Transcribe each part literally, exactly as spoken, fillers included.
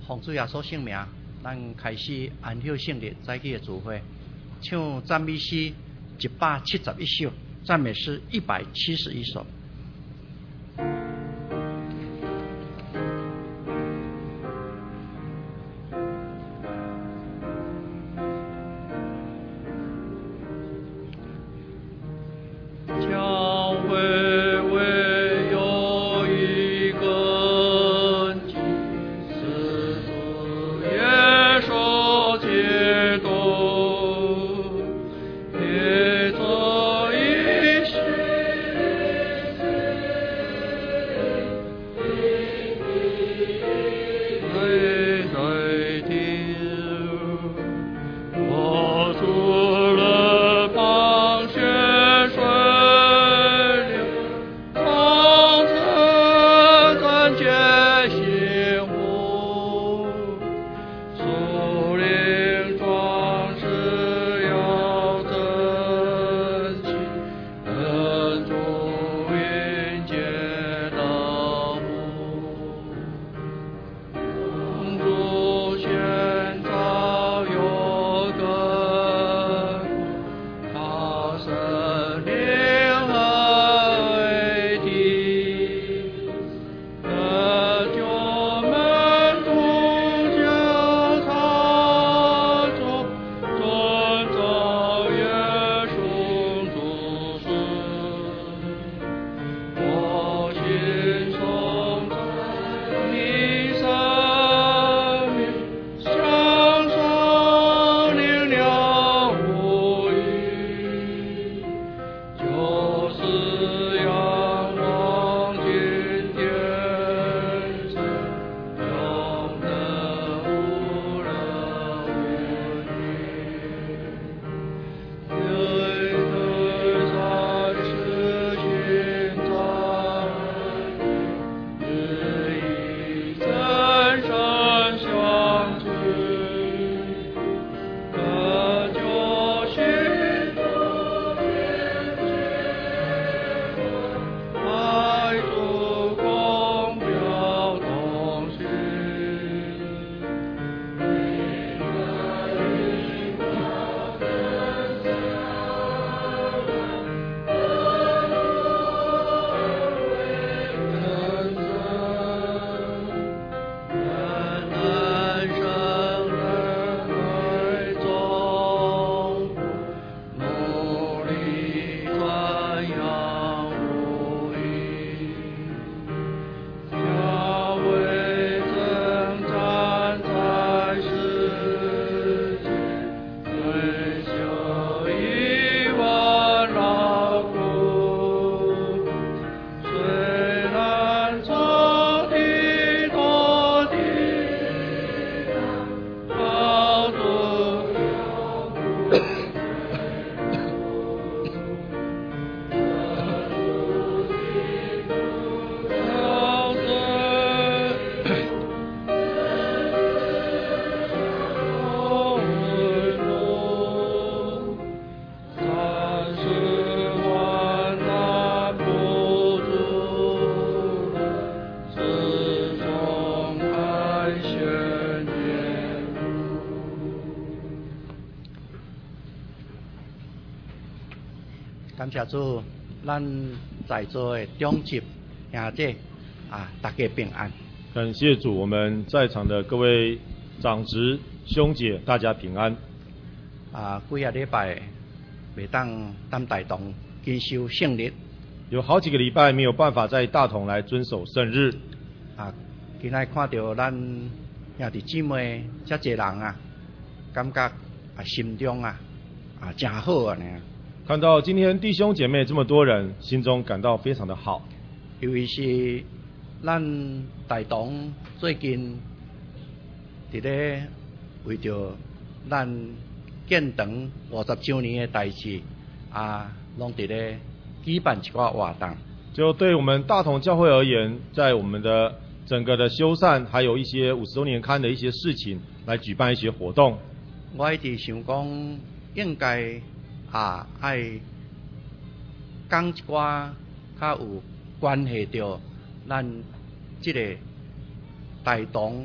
奉主耶稣圣名，咱开始安息圣日早起的聚会，唱赞美诗一百七十一首，赞美诗一百七十一首。感谢主，咱在座的中级兄弟啊，大家平安。 感谢主，我们在场的各位长执兄姐，大家平安。 啊，几个礼拜袂当咱大同遵守圣日， 有好几个礼拜没有办法在大同来遵守圣日。 啊，今仔看到咱兄弟姊妹遮侪人啊，感觉啊心中啊啊真好啊呢。 看到今天弟兄姐妹这么多人，心中感到非常的好。 尤其是咱大同最近伫咧为着咱建堂五十周年的代志啊，拢伫咧举办一寡活动。 就对我们大同教会而言，在我们的整个的修缮，还有一些五十周年刊的一些事情，来举办一些活动。 我一直想讲，应该啊爱讲一寡较有关系到咱即个大同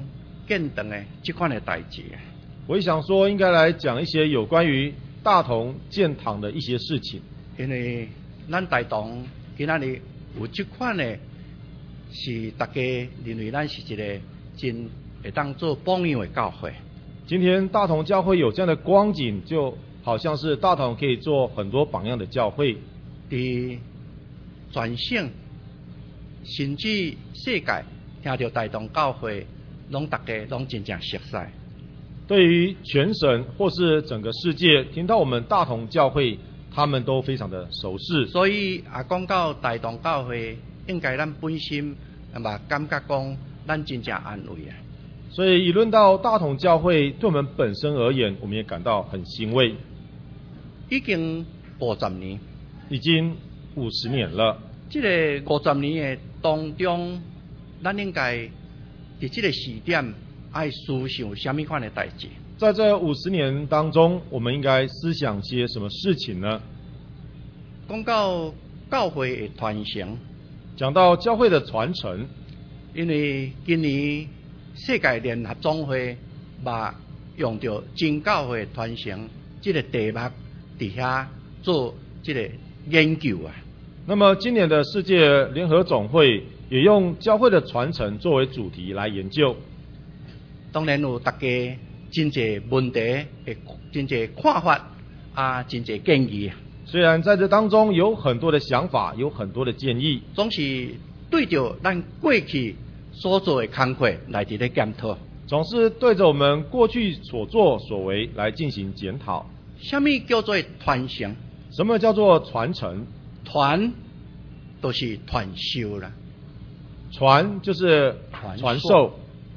建堂的这款的代志。 我也想说，应该来讲一些有关于大同建堂的一些事情。 因为咱大同今仔日有这款的，是大家认为咱是一个真会当做榜样的教会。 今天大同教会有这样的光景，就好像是大同可以做很多榜样的教会。 伫全省甚至世界听到大同教会，拢大家拢真正熟悉。 对于全省或是整个世界，听到我们大同教会，他们都非常的熟识。 所以啊，讲到大同教会，应该咱本心嘛感觉讲，咱真正安慰啊。 所以一论到大同教会，对我们本身而言，我们也感到很欣慰。 已经五十年， 已经五十年了。 这个五十年的当中，咱应该伫这个时点爱思想什么款的代志？ 在这五十年当中，我们应该思想些什么事情呢？ 讲到教会的传承， 讲到教会的传承， 因为今年世界联合总会把用着真教会的传承这个题目底下做这个研究啊。 那么今年的世界联合总会也用教会的传承作为主题来研究。 当然有大家真侪问题的真侪看法啊，真侪建议。 虽然在这当中有很多的想法，有很多的建议， 总是对着咱过去所做的工作来伫咧检讨， 总是对着我们过去所作所为来进行检讨。 什么叫做传承？ 什么叫做传承？ 传都是传授啦， 传就是传授，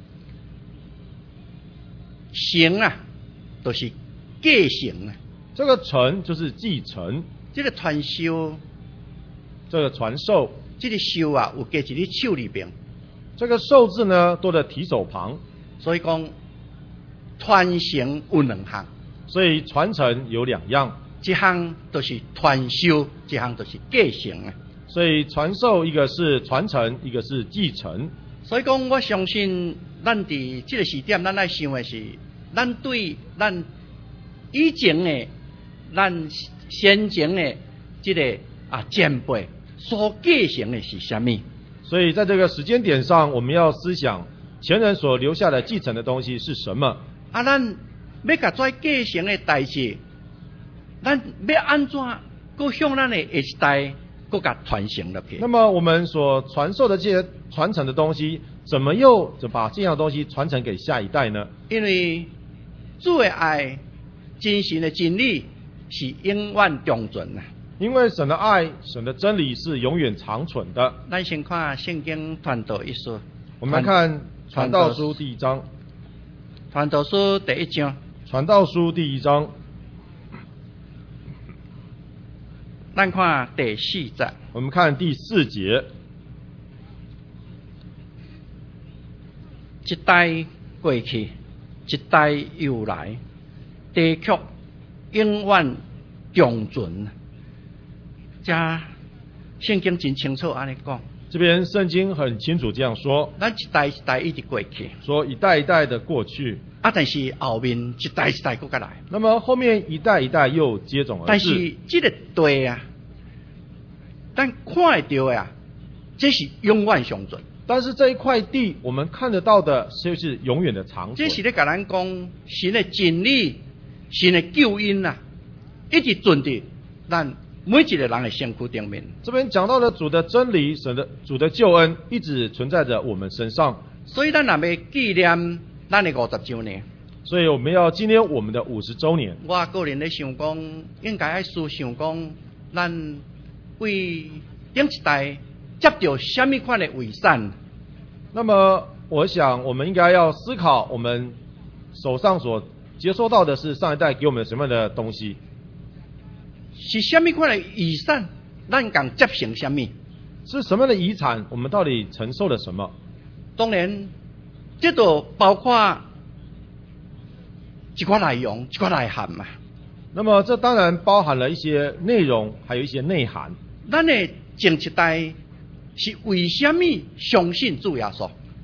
承啊都是继承啊。 这个承就是继承， 这个传授， 这个传授， 这个授啊有加一个手里边， 这个授字呢多的提手旁， 所以讲传承有两项， 所以传承有两样， 一项都是传授，一项都是继承啊。 所以传授一个是传承，一个是继承。 所以讲，我相信咱伫这个时点，咱来想的是，咱对咱以前的、咱先前的这个啊前辈所继承的是什么？ 所以在这个时间点上，我们要思想前人所留下的继承的东西是什么？ 啊，咱要甲做继承的代志，咱要安怎搁向咱的下一代搁甲传承落去？ 那么我们所传授的这些传承的东西，怎么又把这样的东西传承给下一代呢？ 因为主的爱、真神的真理是永远长存啊。 因为神的爱、神的真理是永远长存的。 咱先看圣经传道一书， 我们来看传道书第一章。 传道书第一章。 传道书第一章， 咱看第四节。 我们看第四节。 一代过去，一代又来，地却永远长存。这圣经真清楚安尼讲。 这边圣经很清楚这样说， 咱一代一代一直过去， 说一代一代的过去， 啊，但是后面一代一代搁过来， 那么后面一代一代又接踵而至。 但是这个地啊，咱看得到呀，这是永远长存。 但是这一块地，我们看得到的就是永远的长存。 这是咧甲咱讲神的真理、神的救恩啊，一直存伫咱每一个人的身躯顶面。 这边讲到了主的真理，神的主的救恩一直存在着我们身上。 所以咱若要纪念咱的五十周年， 所以我们要纪念我们的五十周年。 我个人咧想讲，应该爱思想讲，咱为顶一代接到什么款的遗产？ 那么，我想我们应该要思考，我们手上所接收到的是上一代给我们什么样的东西？ 是什么款的遗产？咱讲接承什么？ 是什么样的遗产？我们到底承受了什么？ 当然，这都包括一寡内容、一寡内涵嘛。 那么，这当然包含了一些内容，还有一些内涵。 咱的前一代是为什么相信主耶稣？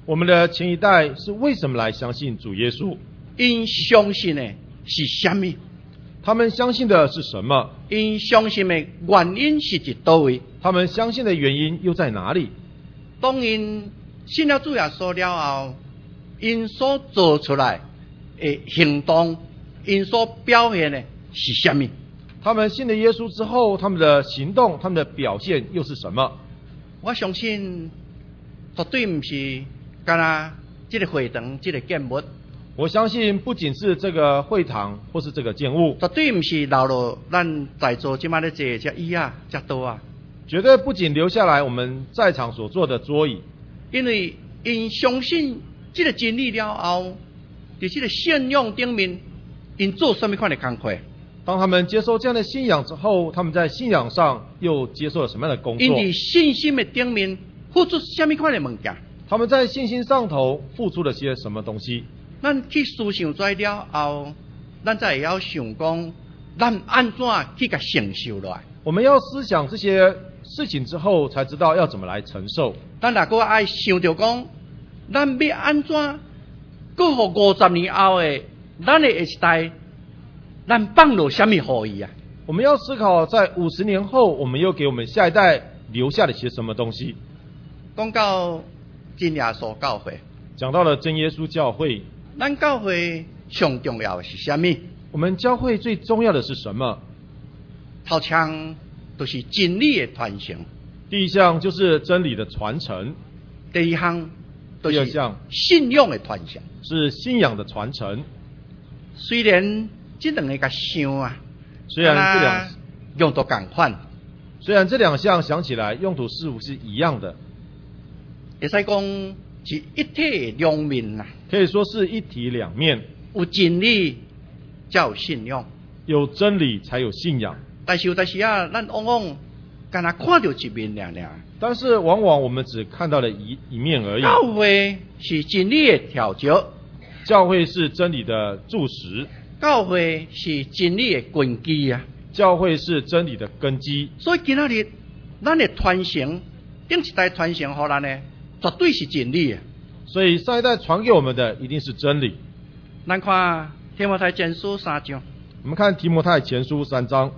我们的前一代是为什么来相信主耶稣？ 因相信的是什么？ 他们相信的是什么？ 因相信的原因是伫倒位？ 他们相信的原因又在哪里？ 当因信了主耶稣了后，因所做出来的行动，因所表现的是什么？ 他们信了耶稣之后，他们的行动、他们的表现又是什么？ 我相信绝对不是干那这个会堂、这个建物。 我相信不仅是这个会堂或是这个建物， 绝对不是留落咱在座今晚的这这椅啊、这桌啊。 绝对不仅留下来我们在场所坐的桌椅， 因为因相信这个真理了后，在这个信仰顶面，因做什么款的工作？ 当他们接受这样的信仰之后，他们在信仰上又接受了什么样的工作？ 因在信心的顶面付出什么款的物件？ 他们在信心上头付出了些什么东西？ 咱去思想出来了后，咱才会晓想讲，咱安怎去甲承受落来？ 我们要思想这些事情之后，才知道要怎么来承受。 咱若个爱想着讲，咱要安怎？过互五十年后的咱的下一代，咱放落什么予伊啊？ 我们要思考，在五十年后，我们又给我们下一代留下了些什么东西？ 讲到真耶稣教会， 讲到了真耶稣教会， 咱教会上重要的是什么？ 我们教会最重要的是什么？ 头前都是真理的传承， 第一项就是真理的传承， 第一项都是第二项信仰的传承， 是信仰的传承。 虽然这两个甲想啊， 虽然这两用途共款， 虽然这两项想起来用途似乎是一样的， 会使讲是一体的两面啊， 可以说是一体两面。 有真理才有信仰， 有真理才有信仰。 但是有但是啊，咱往往干那看到一面俩俩。 但是往往我们只看到了一一面而已。 教会是真理的调节， 教会是真理的柱石， 教会是真理的根基啊。 教会是真理的根基。 所以今仔日咱的传承，顶一代传承互咱呢，绝对是真理啊。 所以上一代传给我们的一定是真理。 咱看提摩太前书三章， 我们看提摩太前书三章。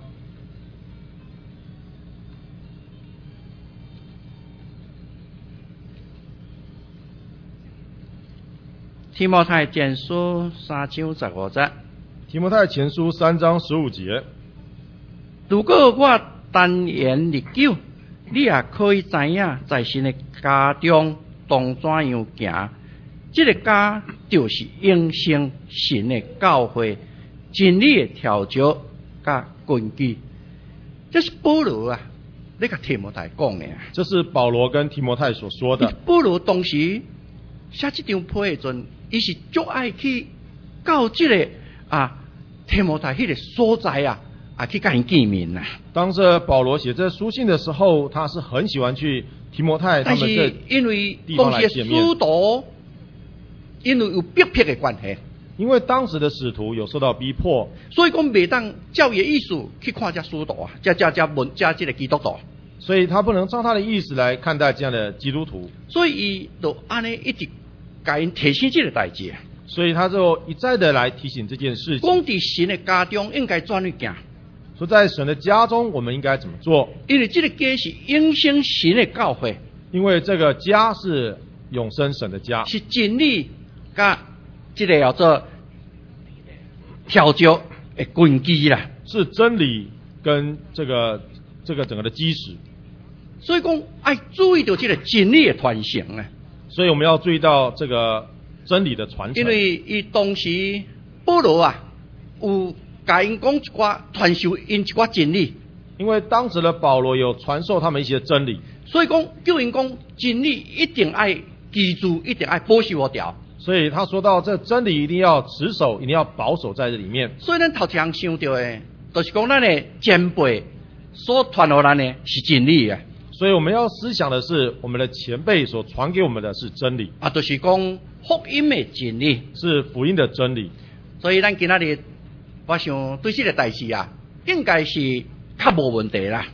提摩太前书三章十五节。 提摩太前书三章十五节。 如果我单言历久，你也可以知影，在神的家中当怎样行。这个家就是永生神的教会，真理的调节甲根基。这是保罗啊，你甲提摩太讲的啊。 这是保罗跟提摩太所说的。 保罗当时写这张批的阵，伊是足爱去到这个啊提摩太迄个所在啊，啊去跟伊见面啊。 当着保罗写这书信的时候，他是很喜欢去提摩太他们这但是因为地方当时的来见面。 使徒因为有逼迫的关系， 因为当时的使徒有受到逼迫， 所以讲袂当照伊的意思去看这使徒啊，这这这文这这个基督徒。 所以他不能照他的意思来看待这样的基督徒， 所以伊就安尼一直甲因提醒这个代志啊。 所以他就一再的来提醒这件事情， 讲伫神的家中应该怎样行， 说在神的家中我们应该怎么做， 因为这个家是永生神的教会， 因为这个家是永生神的家， 是真理甲这个叫做调节的根基啦。 是真理跟这个这个整个的基石， 所以讲爱注意到这个真理的传承啊。 所以我们要注意到这个真理的传承。 因为伊当时保罗啊，有甲因讲一寡传授因一寡真理， 因为当时的保罗有传授他们一些真理， 所以讲叫因讲真理一定爱记住，一定爱保守好条。 所以他说到这真理一定要持守，一定要保守在这里面。 所以咱头前想到的，就是讲咱的前辈所传予咱的是真理啊。 所以我们要思想的是，我们的前辈所传给我们的是真理， 啊，就是讲福音的真理， 是福音的真理。 所以咱今仔日，我想对这个代志啊，应该是较无问题啦。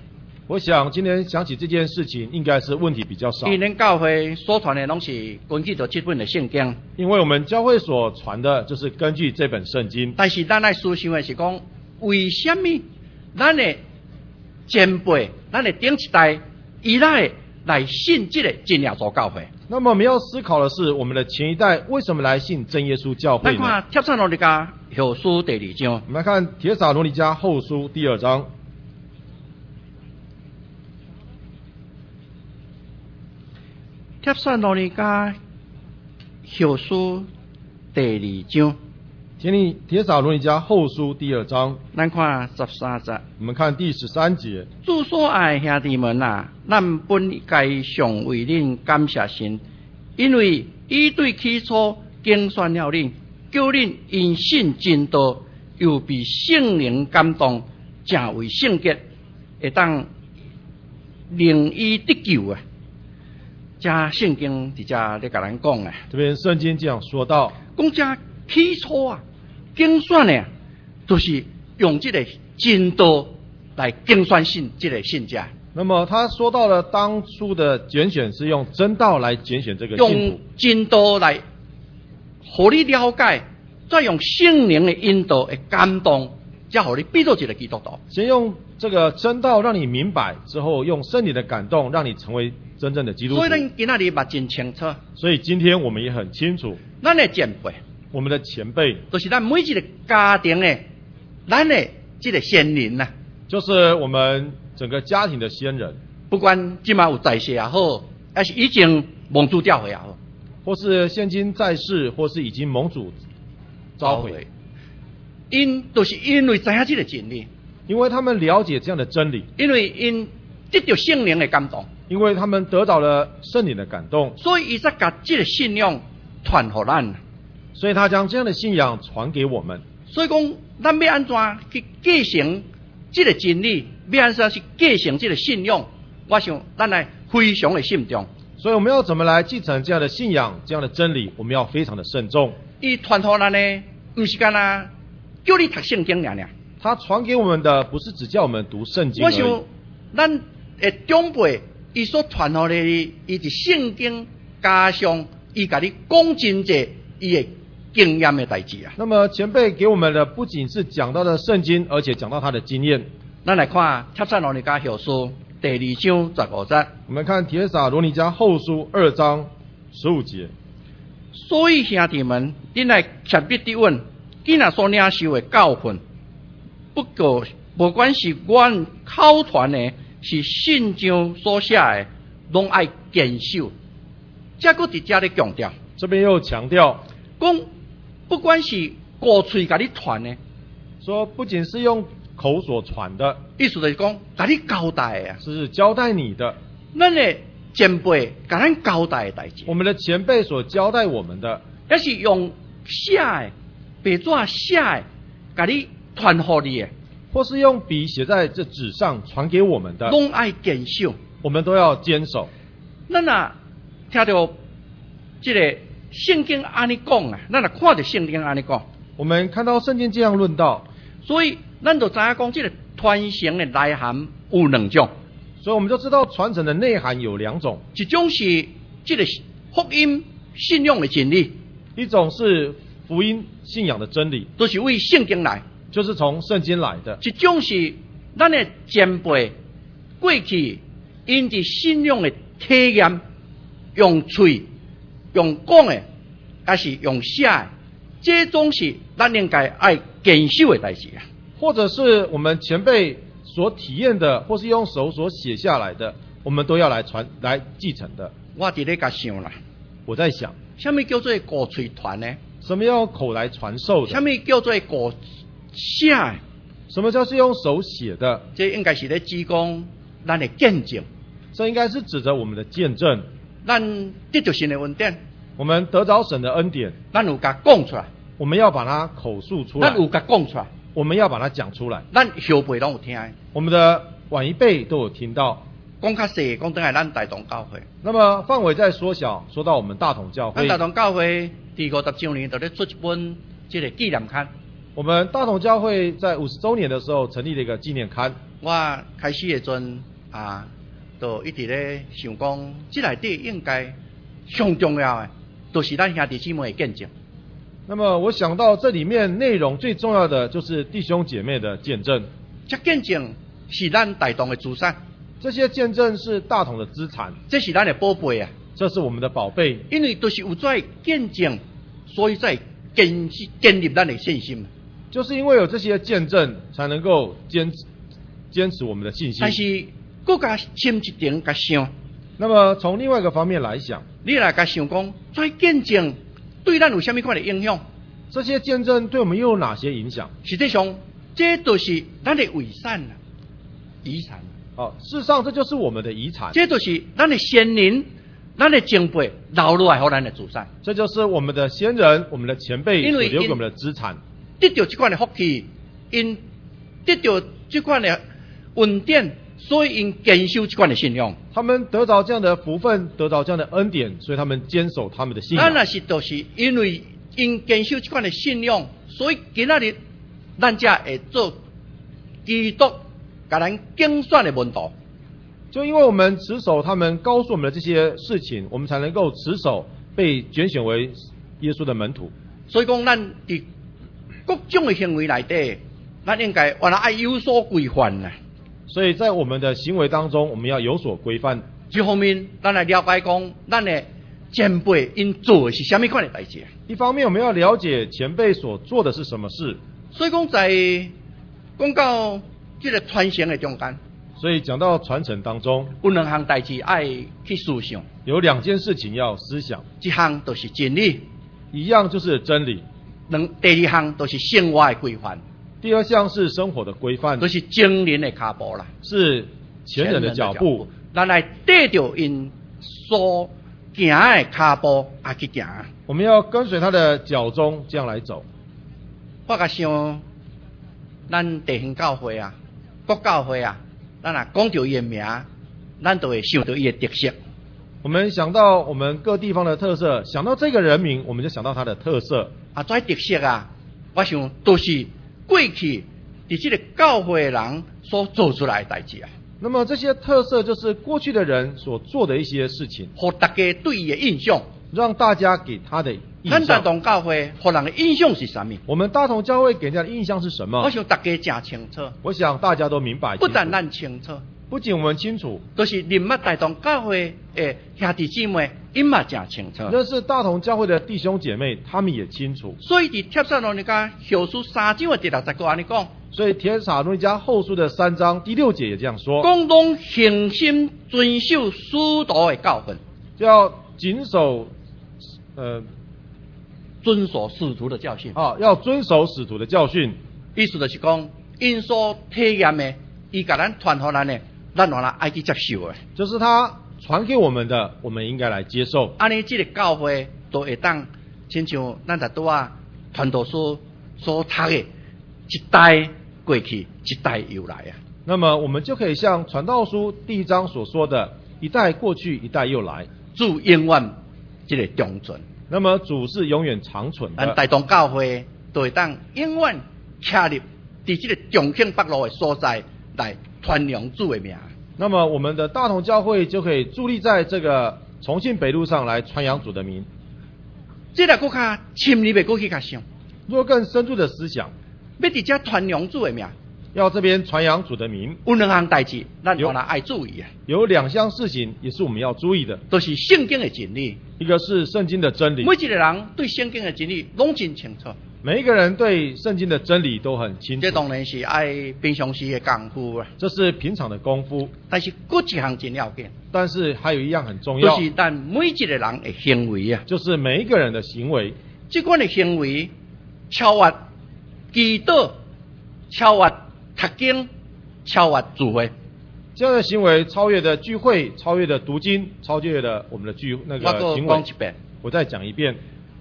我想今天想起这件事情，应该是问题比较少。 因为教会所传的拢是根据着这本的圣经， 因为我们教会所传的就是根据这本圣经。 但是咱来思想的是讲，为什么咱的前辈、咱的顶一代依赖来信这个真耶稣教会？ 那么我们要思考的是，我们的前一代为什么来信真耶稣教会呢？ 咱看帖撒罗尼迦后书第二章， 我们来看帖撒罗尼迦后书第二章。 帖撒罗尼迦后书第二章， 帖尼帖撒罗尼迦后书第二章， 咱看十三节。 我们看第十三节。 主所爱的兄弟们啊，咱本该上为恁感谢神，因为伊对起初拣选了恁，叫恁因信真道，又被圣灵感动，成为圣洁，会当令伊得救啊！这圣经伫遮咧甲咱讲啊， 这边圣经这样说到， 讲这起初啊，拣选的啊，就是用这个真道来拣选信这个信者。 那么他说到了当初的拣选是用真道来拣选这个信徒， 用真道来互你了解，再用圣灵的引导的感动，才互你变做一个基督徒。 先用这个真道让你明白，之后用圣灵的感动让你成为真正的基督徒。 所以咱今仔日嘛真清楚， 所以今天我们也很清楚， 咱的前辈， 我们的前辈就是咱每一个家庭的，咱的这个先人呐、啊， 就是我们整个家庭的先人， 不管今嘛有在世也好，还是已经蒙主教会也好， 或是现今在世，或是已经蒙主召回， 因都是因为知影这个真理， 因为他们了解这样的真理， 因为因得到圣灵的感动， 因为他们得到了圣灵的感动， 所以伊才把这个信仰传给咱。 所以他将这样的信仰传给我们。 所以讲，咱要安怎去继承这个真理，要安怎去继承这个信仰，我想咱来非常的慎重。 所以我们要怎么来继承这样的信仰、这样的真理？我们要非常的慎重。 伊传给咱呢，不是干那叫你读圣经尔尔。 他传给我们的不是只叫我们读圣经而已。 我想，咱的长辈伊所传给你，伊伫圣经加上伊甲你讲真济伊的经验的代志啊。 那么前辈给我们的不仅是讲到了圣经，而且讲到他的经验。 咱来看帖撒罗尼迦后书第二章十五节。 我们看帖撒罗尼迦后书二章十五节。 所以兄弟们，恁来切笔地问，囡仔所领受的教训，不过不管是阮口传的，是信上所写的，拢爱坚守。这个伫遮咧强调， 这边又强调， 讲不管是过嘴甲你传的， 说不仅是用口所传的， 意思就是讲甲你交代的啊， 是交代你的。 咱的前辈甲咱交代的代志， 我们的前辈所交代我们的， 也是用写的白纸写的，甲你传互你的， 或是用笔写在这纸上传给我们的， 拢爱坚守。 我们都要坚守。 咱啊听到这个圣经安尼讲啊，咱啊看到圣经安尼讲， 我们看到圣经这样论道， 所以咱就知影讲这个传承的内涵有两种， 所以我们就知道传承的内涵有两种， 一种是这个福音信仰的真理， 一种是福音信仰的真理， 都是为圣经来， 就是从圣经来的； 一种是咱的前辈过去因伫信仰的体验，用嘴用讲的，还是用写的，这种是咱应该爱坚守的代志啊。 或者是我们前辈所体验的，或是用手所写下来的，我们都要来传来继承的。 我伫咧甲想啦， 我在想， 什么叫做古嘴传呢？ 什么要口来传授的？ 什么叫做古写的？ 什么叫是用手写的？ 这应该是咧指讲咱的见证， 这应该是指着我们的见证。 咱得到神的恩典， 我们得着神的恩典， 咱有甲讲出来， 我们要把它口述出来， 咱有甲讲出来， 我们要把它讲出来。 咱后辈拢有听的， 我们的晚一辈都有听到。 讲较细，讲等下咱大同教会。 那么范围再缩小，说到我们大同教会。 咱大同教会第五十周年，就咧出一本这个纪念刊。 我们大同教会在五十周年的时候成立了一个纪念刊。 我开始的阵啊，都一直咧想讲，这内底应该上重要的，都是咱兄弟姊妹的见证。 那么我想到这里面内容最重要的就是弟兄姐妹的见证， 这见证是咱大同的资产， 这些见证是大同的资产， 这是咱的宝贝啊！ 这是我们的宝贝， 因为都是有这见证，所以才坚建立咱的信心。 就是因为有这些见证，才能够坚持坚持我们的信心。 但是，更加深一点加想， 那么从另外一个方面来想， 你来加想讲，这见证对咱有什么款的影响？ 这些见证对我们又有哪些影响？ 实际上，这都是咱的遗产啊，遗产。 哦，事实上这就是我们的遗产， 这都是咱的先人、咱的前辈留落来给咱的资产。 这就是我们的先人、我们的前辈所留给我们的资产。 得到这款的福气，因得到这款的恩典，所以因坚守这款的信仰。 他们得到这样的福分，得到这样的恩典，所以他们坚守他们的信仰。 咱那是都是因为因坚守这款的信仰，所以今仔日咱才会做基督给咱竞选的门徒。 就因为我们持守他们告诉我们的这些事情，我们才能够持守被拣选为耶稣的门徒。 所以讲，咱伫各种的行为内底，咱应该原来爱有所规范啊。 所以在我们的行为当中，我们要有所规范。 这方面，咱来了解讲，咱的前辈因做的是什么款的代志。 一方面，我们要了解前辈所做的是什么事。 所以讲，在讲到这个传承的中间， 所以讲到传承当中， 有两项代志爱去思想。 有两件事情要思想， 一项就是真理， 一样就是真理； 两第二项就是生活的规范， 第二项是生活的规范， 都是前人的脚步啦， 是前人的脚步。 咱来跟着因所行的脚步啊去行。 我们要跟随他的脚踪，这样来走。 我甲想，咱地方教会啊，国教会啊，咱啊讲到伊的名，咱都会想到伊的特色。 我们想到我们各地方的特色，想到这个人名，我们就想到他的特色。 啊，这特色啊，我想都是过去伫这个教会的人所做出来的代志啊。 那么这些特色就是过去的人所做的一些事情， 互大家对伊的印象， 让大家给他的印象。 咱大同教会互人的印象是什么？ 我们大同教会给人家的印象是什么？ 我想大家真清楚。 我想大家都明白。 不但咱清楚， 不仅我们清楚， 都是认识大同教会的兄弟姊妹，因嘛真清楚。 认识大同教会的弟兄姐妹，他们也清楚。 所以伫帖撒罗尼迦后书三章的第六十个安尼讲。 所以帖撒罗尼迦后书的三章第六节也这样说： 共同恒心遵守使徒的教训， 就要谨守，呃， 遵守使徒的教训。 啊，要遵守使徒的教训。 意思就是讲，因所体验的，伊甲咱传互咱的，咱原来爱去接受的。 就是他传给我们的，我们应该来接受。 安尼，这个教会都会当，亲像咱在拄啊传道书所读的，一代过去，一代又来啊。 那么我们就可以像传道书第一章所说的，一代过去，一代又来， 主永远这个长存。 那么主是永远长存的。 咱大同教会都会当永远徛入伫这个重庆北路的所在来传扬主的名。 那么我们的大同教会就可以伫立在这个重庆北路上来传扬主的名。 这个更较深入的过去较想， 若更深入的思想， 要伫这传扬主的名， 要这边传扬主的名， 有两项代志，咱原来爱注意啊。 有两项事情也是我们要注意的， 都是圣经的真理。 一个是圣经的真理， 每一个人对圣经的真理拢真清楚。 每一个人对圣经的真理都很清楚。 这当然是爱平常时的功夫啊， 这是平常的功夫。 但是各一项真要紧。 但是还有一样很重要， 就是咱每一个人的行为啊， 就是每一个人的行为。 这款的行为超越祈祷，超越读经，超越聚会。 这样的行为超越的聚会，超越的读经，超越了我们的聚那个行为。我再讲一遍，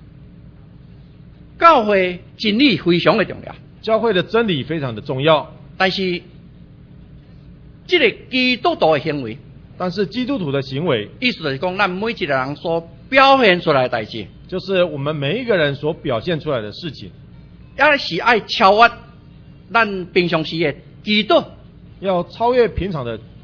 教会真理非常的重要， 教会的真理非常的重要。 但是，这个基督徒的行为， 但是基督徒的行为， 意思就是讲，咱每一个人所表现出来的代志， 就是我们每一个人所表现出来的事情， 也是爱超越咱平常时的基督。 要超越平常的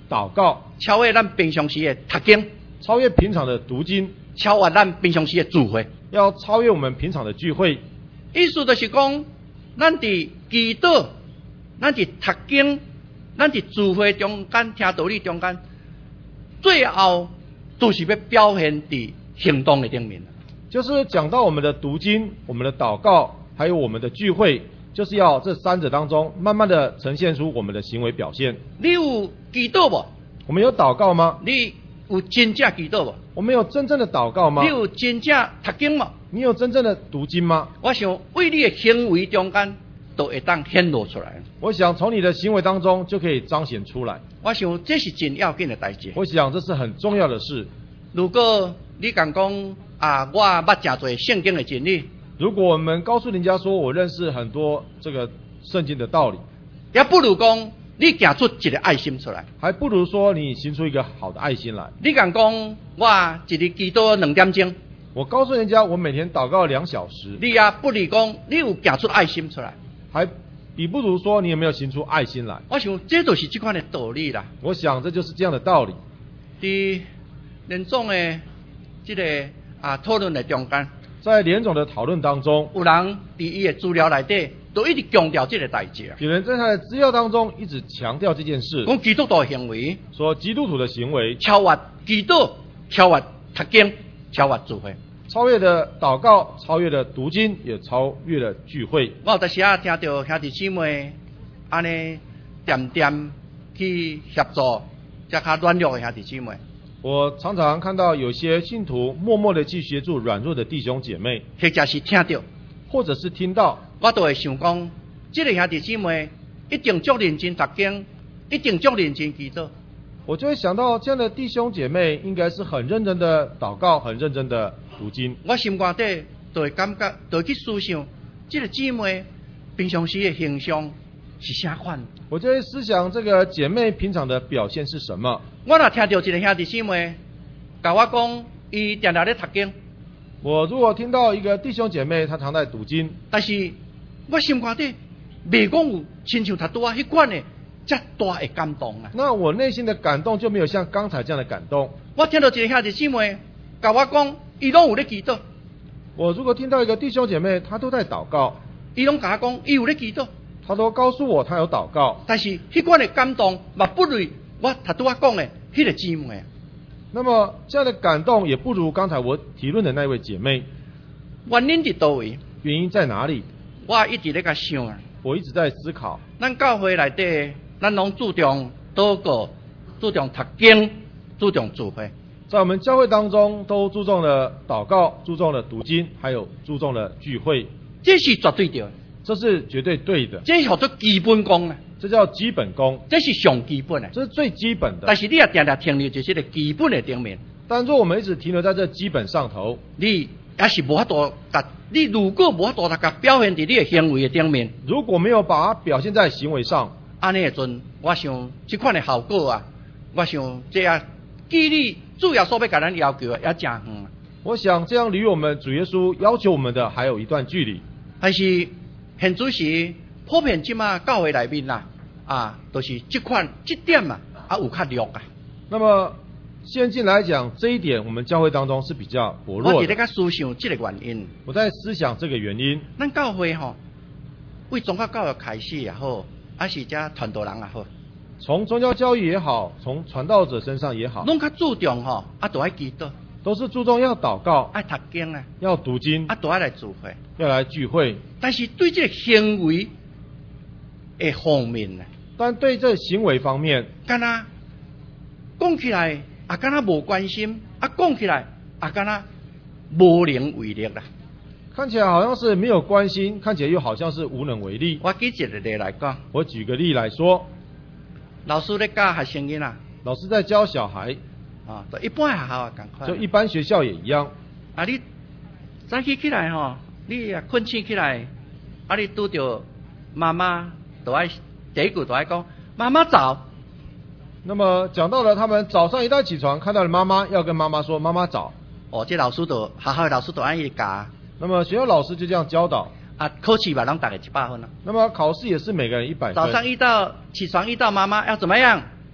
祷告， 超越咱平常时的读经， 超越平常的读经， 超越咱平常时的聚会。 要超越我们平常的聚会。 意思就是讲，咱伫祈祷，咱伫读经，咱伫聚会中间听道理中间，最后都是要表现伫行动的顶面。 就是讲到我们的读经、我们的祷告，还有我们的聚会，就是要这三者当中，慢慢的呈现出我们的行为表现。 你有祈祷无？ 我们有祷告吗？ 你有真正祈祷无？ 我们有真正的祷告吗？ 你有真正读经无？ 你有真正的读经吗？ 我想为你的行为中间都会当显露出来。 我想从你的行为当中就可以彰显出来。 我想这是真要紧的代志。 我想这是很重要的事。 如果你敢讲啊，我捌真多圣经的真理， 如果我们告诉人家说我认识很多这个圣经的道理， 也不如讲你行出一个爱心出来， 还不如说你行出一个好的爱心来。 你敢讲我一日祈祷两点钟， 我告诉人家我每天祷告两小时， 你也不如讲你有行出爱心出来， 还比不如说你有没有行出爱心来。 我想这就是这款的道理啦。 我想这就是这样的道理。 伫连总的这个啊讨论的中间， 在联总的讨论当中， 有人伫伊的资料内底都一直强调这个代志啊。 有人在他的资料当中一直强调这件事， 讲基督徒的行为， 说基督徒的行为超越祈祷，超越读经，超越聚会， 超越了祷告，超越了读经，也超越了聚会。 我有当时啊听到兄弟姊妹安尼点点去协助这较软弱的兄弟姊妹。 我常常看到有些信徒默默的去协助软弱的弟兄姐妹， 或者是听到， 或者是听到， 我都会想讲，这个兄弟姊妹一定足认真读经，一定足认真祈祷。 我就会想到这样的弟兄姐妹应该是很认真的祷告，很认真的读经。 我心肝底就会感觉，就会去思想，这个姊妹平常时的形象是啥款？ 我就会思想这个姐妹平常的表现是什么。 我若听到一个兄弟姊妹甲我讲，伊定定咧读经。 我如果听到一个弟兄姐妹他常在读经， 但是我心肝底未讲有亲像他拄啊迄款的遮大的感动啊。 那我内心的感动就没有像刚才这样的感动。 我听到一个兄弟姊妹甲我讲，伊拢有咧祈祷。 我如果听到一个弟兄姐妹他都在祷告， 伊拢甲我讲，伊有咧祈祷。 他都告诉我他有祷告， 但是迄款的感动嘛不如我他拄啊讲的迄个姊妹啊。 那么这样的感动也不如刚才我提论的那位姐妹。 原因伫倒位？ 原因在哪里？ 我一直咧甲想啊。 我一直在思考。 咱教会内底，咱拢注重祷告，注重读经，注重聚会。 在我们教会当中，都注重了祷告，注重了读经，还有注重了聚会。 这是绝对对的。 这是绝对对的。 这是叫做基本功啊。 这叫基本功。 这是上基本的。 这是最基本的。 但是你也定定停留在这个基本的顶面。 但若我们一直停留在这基本上头， 你也是无法度甲你如果无法度甲表现伫你的行为的顶面， 如果没有把它表现在行为上， 安尼的阵，我想这款的效果啊，我想这也距离主要所要甲咱要求的也真远。 我想这样离我们主耶稣要求我们的还有一段距离。 但是现主时普遍即马教会内面啦，啊，都、就是这款这点啊，啊有较弱啊。 那么现今来讲，这一点我们教会当中是比较薄弱的。 我伫咧甲思想这个原因。 我在思想这个原因。 咱教会吼，为宗教教育开始也好，还是遮传道人也好， 从宗教教育也好，从传道者身上也好， 拢较注重吼，啊，都爱祈祷， 都是注重要祷告， 爱读经啊， 要读经， 啊，都爱来聚会， 要来聚会。 但是对这个行为的方面呢， 但对这行为方面， 敢若讲起来啊，敢若无关心，啊，讲起来啊，敢若无能为力啦。 看起来好像是没有关心，看起来又好像是无能为力。 我举一个例来讲， 我举个例来说， 老师咧教学生囡仔， 老师在教小孩， 啊，就一般学校啊，共款， 就一般学校也一样。 啊，你早起起来吼，你啊困醒起来，啊，你拄着妈妈，都爱第一句都爱讲妈妈早。 那么讲到了他们早上一大起床，看到了妈妈，要跟妈妈说妈妈早。 哦，这老师都学校的老师都安尼教。 那么学校老师就这样教导。 啊，考试吧，让大家一百分了。 那么考试也是每个人一百分。 早上遇到起床遇到妈妈要怎么样？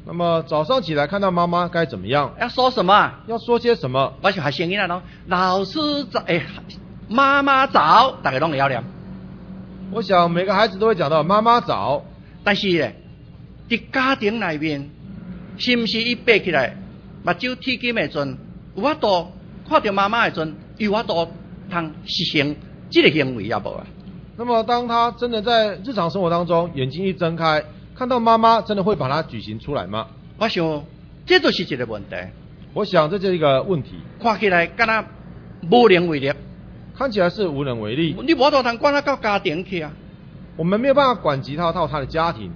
那么早上起来看到妈妈该怎么样？ 要说什么啊？ 要说些什么？ 我想学生囡仔咯，老师早，诶，妈妈早，大家拢会晓念。 我想每个孩子都会讲到妈妈早， 但是咧，伫家庭内面，是毋是伊爬起来，目睭铁金的阵，有法度看到妈妈的阵，有法度通实行这个行为也无啊？ 那么当他真的在日常生活当中眼睛一睁开，看到妈妈，真的会把它举行出来吗？ 我想，这就是一个问题。 我想这就是一个问题。 看起来敢若无能为力， 看起来是无能为力。 你无法度通管他到家庭去啊！ 我们没有办法管及他到他的家庭，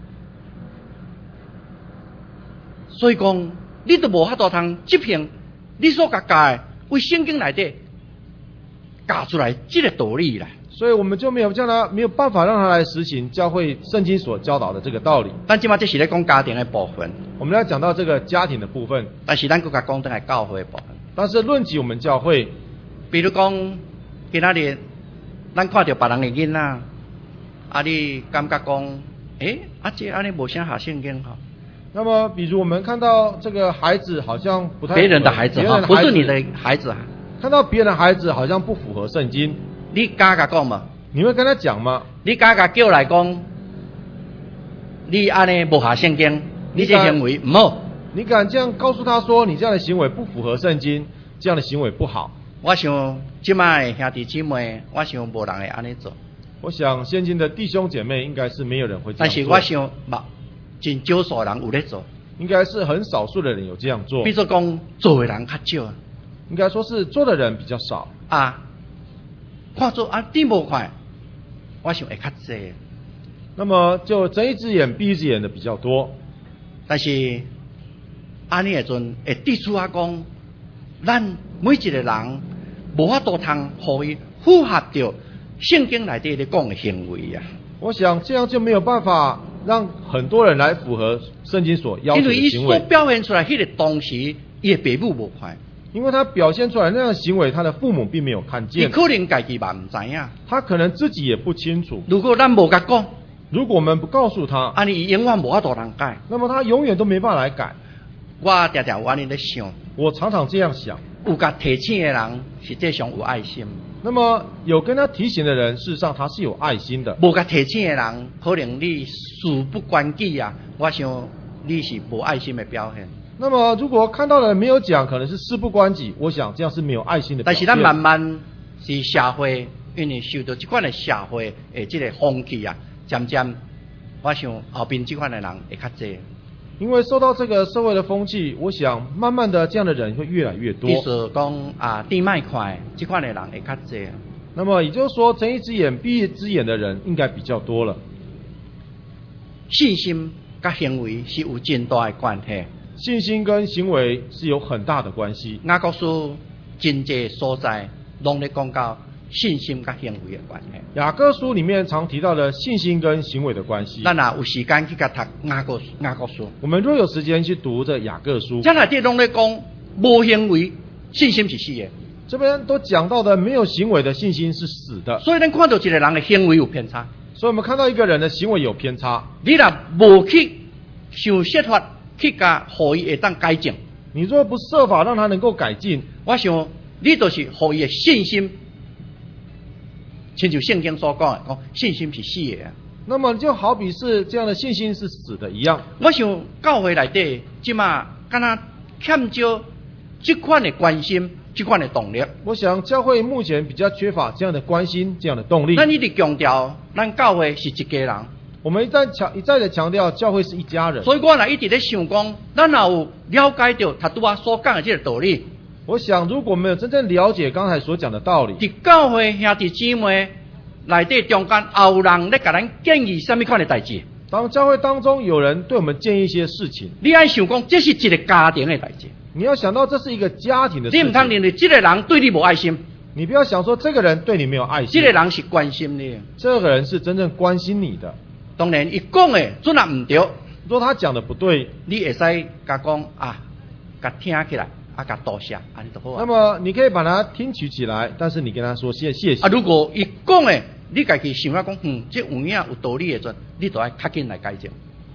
所以讲，你都无法度通执行你所教的为圣经内底教出来这个道理啦。 所以我们就没有叫他没有办法让他来实行教会圣经所教导的这个道理。 但即马这是咧讲家庭的部分， 我们要讲到这个家庭的部分， 但是咱更加讲等来教会的部分。 但是论及我们教会， 比如讲今仔日咱看到别人的囡仔，啊，你感觉讲，诶，啊这安尼无啥学圣经哈。 那么比如我们看到这个孩子好像不太别人的孩子哈，不是你的孩子啊。 看到别人的孩子好像不符合圣经， 你敢甲讲嘛？ 你会跟他讲吗？ 你敢甲叫来讲，你安尼无合圣经，你这行为唔好。 你敢这样告诉他说，你这样的行为不符合圣经，这样的行为不好？ 我想即摆兄弟姊妹，我想无人会安尼做。 我想现今的弟兄姐妹应该是没有人会这样做。 但是我想，冇真少数人有咧做。 应该是很少数的人有这样做。 比如讲，做的人较少。 应该说是做的人比较少。 啊，看做啊，第无看，我想会较济。 那么就睁一只眼闭一只眼的比较多。 但是安尼的阵会提出啊讲，咱每一个人无法度通互伊符合着圣经内底咧讲的行为啊。 我想这样就没有办法让很多人来符合圣经所要求的行为。 因为伊所表现出来迄个当时，伊的父母无看。 因为他表现出来那样的行为，他的父母并没有看见。 伊可能家己嘛唔知影。 他可能自己也不清楚。 如果咱无甲讲， 如果我们不告诉他， 安尼伊永远无法度通改。 那么他永远都没办法来改。 我常常有安尼咧想。 我常常这样想。 有甲提醒的人，实际上有爱心。 那么有跟他提醒的人，事实上他是有爱心的。 无甲提醒的人，可能你事不关己啊。我想你是无爱心的表现。 那么如果看到的人没有讲，可能是事不关己，我想这样是没有爱心的表现。 但是咱慢慢是社会，因为受到这款的社会的这个风气啊，渐渐，我想后边这款的人会较济。 因为受到这个社会的风气，我想慢慢的这样的人会越来越多。 意思讲啊，低卖快这款的人会较济。 那么也就是说，睁一只眼闭一只眼的人应该比较多了。 信心跟行为是有真大的关系。 信心跟行为是有很大的关系。 雅各书真济所在拢咧讲到信心跟行为的关系。 雅各书里面常提到的信心跟行为的关系。 咱若有时间去甲读雅各雅各书， 我们若有时间去读这雅各书， 这内底拢咧讲无行为，信心是死的。 这边都讲到的没有行为的信心是死的。 所以咱看到一个人的行为有偏差， 所以我们看到一个人的行为有偏差， 你若无去想设法去甲互伊会当改正， 你若不设法让他能够改进， 我想你就是互伊的信心，亲像圣经所讲的，讲信心是死的。 那么就好比是这样的信心是死的一样。 我想教会内底即马敢若欠少这款的关心，这款的动力。 我想教会目前比较缺乏这样的关心，这样的动力。 咱一直强调，咱教会是一家人。 我们一再强一再的强调，教会是一家人。 所以我若一直咧想讲，咱若有了解到他拄啊所讲的这个道理， 我想如果我们有真正了解刚才所讲的道理， 伫教会兄弟姊妹内底中间，也有人咧甲咱建议什么款的代志。 当教会当中有人对我们建议一些事情， 你爱想讲，这是一个家庭的代志。 你要想到这是一个家庭的事情。 你唔通认为这个人对你无爱心。 你不要想说这个人对你没有爱心。 这个人是关心你。 这个人是真正关心你的。 当然，伊讲的准若唔对， 若他讲的不对， 你会使甲讲啊，甲听起来，啊，甲多谢，安尼就好啊。 那么你可以把它听取起来，但是你跟他说谢谢谢。 啊，如果伊讲的，你家己想要讲，嗯，这有影有道理的阵，你就要较紧来改正。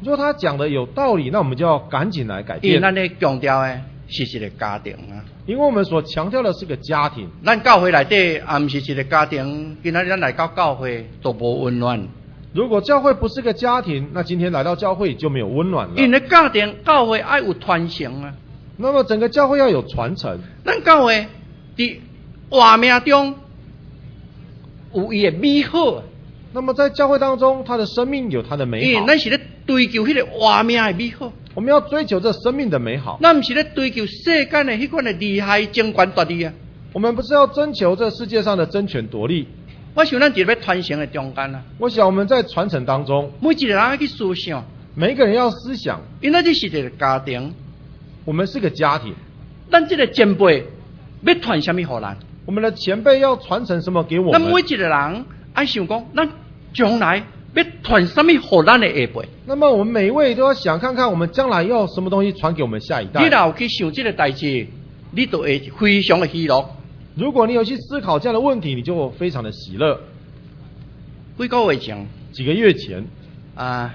如果他讲的有道理，那我们就要赶紧来改变。 因为咱咧强调诶是一个家庭啊。 因为我们所强调的是个家庭。 咱教会内底啊，毋是一个家庭，今仔日咱来到教会都无温暖。 如果教会不是个家庭，那今天来到教会就没有温暖了。 因为家庭教会爱有传承啊。 那么整个教会要有传承。 咱教会伫活命中有伊诶美好。 那么在教会当中，他的生命有他的美好。 因为咱是咧追求迄个活命诶美好。 我们要追求这生命的美好。 咱毋是咧追求世间诶迄款诶利害争权夺利啊。 我们不是要征求这世界上的争权夺利。 我想咱伫咧传承诶中间啊。 我想我们在传承当中， 每一个人要去思想， 每一个人要思想， 因为这是一个家庭， 我们是个家庭。 咱这个前辈要传什么给咱？ 我们的前辈要传承什么给我们？ 咱每一个人爱想讲，咱将来要传什么给咱的下辈？ 那么我们每一位都要想看看，我们将来要什么东西传给我们下一代。 你若有去想这个代志，你就会非常的喜乐。 如果你有去思考这样的问题，你就非常的喜乐。 几个月前， 几个月前啊，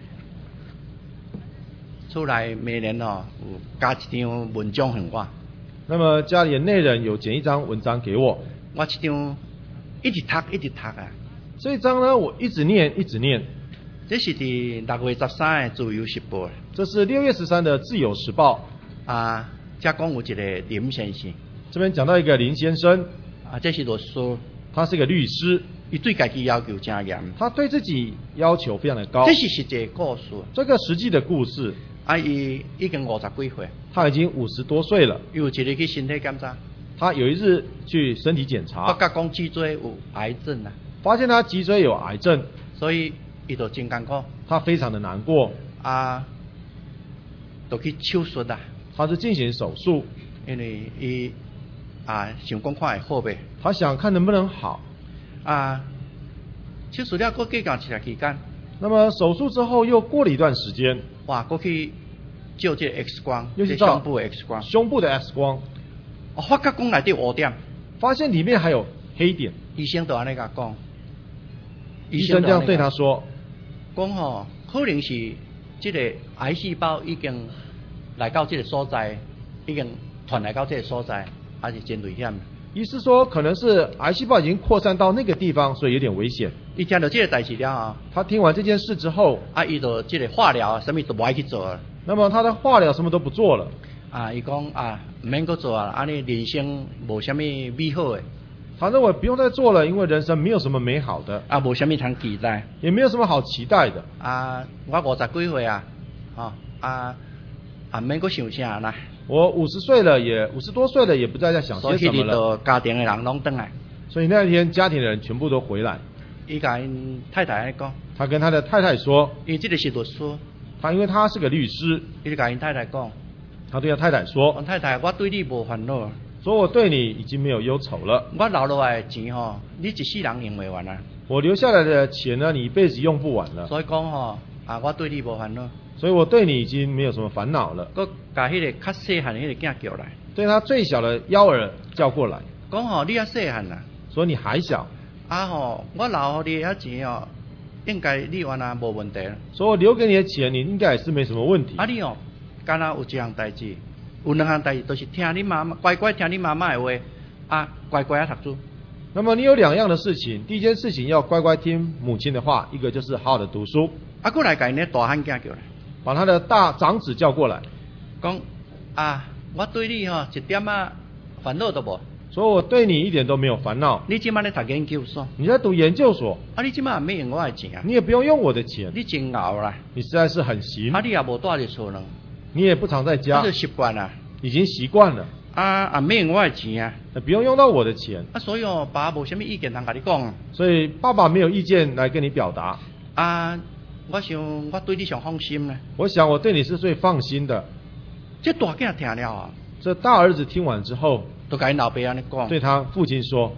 出来每年哦有加一张文章给我。 那么家里的内人有剪一张文章给我， 我这张一直读一直读啊。 这一章呢，我一直念一直念。 这是伫六月十三的《自由时报》。 这是六月十三的《自由时报》 啊，这讲有一个林先生。 这边讲到一个林先生， 啊，这是律师， 他是个律师， 伊对家己要求真严， 他对自己要求非常的高。 这是实际故事， 这个实际的故事。 啊，伊已经五十几岁， 他已经五十多岁了。 有一日去身体检查， 他有一日去身体检查， 发觉讲脊椎有癌症啊， 发现他脊椎有癌症， 所以伊就真艰苦， 他非常的难过， 啊，就去手术啊， 他是进行手术， 因为伊啊想讲看会好袂， 他想看能不能好， 啊，手术了过过讲一段期间， 那么手术之后又过了一段时间， 哇，过去照这个 X 光， 又是这胸部的 X 光， 胸部的 X 光， 我发觉讲内底有污点， 发现里面还有黑点， 医生就安尼甲讲， 医生这样对他说， 讲吼，可能是这个癌细胞已经来到这个所在，已经传来到这个所在，还是真危险。 医师说，可能是癌细胞已经扩散到那个地方，所以有点危险。 伊听到这个代志了啊， 他听完这件事之后， 啊，伊就这个化疗啊，什么都不爱去做了。 那么他的化疗什么都不做了。 啊，伊讲啊，唔免搁做啊，安尼人生无什么美好的。 他认为不用再做了，因为人生没有什么美好的， 啊，无什么通期待， 也没有什么好期待的。 啊，我五十几岁啊，哦，啊，啊，唔免搁想啥啦。 我五十岁了，也五十多岁了，也不再在想些什么了。 所以家庭的人拢回来。 所以那一天，家庭的人全部都回来。 伊甲因太太安尼讲， 他跟他的太太说， 因为这个是律师， 他因为他是个律师， 伊就甲因太太讲， 他对他太太说， 我太太，我对你无烦恼， 说我对你已经没有忧愁了。 我留落来的钱吼，你一世人用袂完啊。 我留下来的钱呢，你一辈子用不完了。 所以讲吼，啊，我对你无烦恼。 所以我对你已经没有什么烦恼了。 佮甲迄个较细汉的迄个囝叫来， 对他最小的幺儿叫过来， 讲吼，你还细汉啊， 说你还小， 啊吼，我留互你遐钱哦，应该你原来无问题了。 说我留给你的钱，你应该也是没什么问题。 啊，你哦，敢若有一项代志，有两项代志，都是听你妈妈乖乖听你妈妈的话，啊，乖乖啊读书。 那么你有两样的事情，第一件事情要乖乖听母亲的话，一个就是好好的读书。 啊，过来甲因咧大汉囝叫来。 把他的大长子叫过来， 讲啊，我对你吼一点啊烦恼都无。 说我对你一点都没有烦恼。 你今晚咧读研究所？ 你在读研究所？ 啊，你今晚也没用我的钱啊？ 你也不用用我的钱。 你真熬啦！ 你实在是很行。 啊，你也无住在厝呢。 你也不常在家。 就习惯了。 已经习惯了。 啊，也没用我的钱啊。 不用用到我的钱。 啊，所以哦，爸无什么意见通甲你讲。 所以爸爸没有意见来跟你表达。 啊。我想我对你上放心呢。 我想我对你是最放心的。 这大囝听了啊， 这大儿子听完之后， 就甲因老爸安尼讲， 对他父亲说：“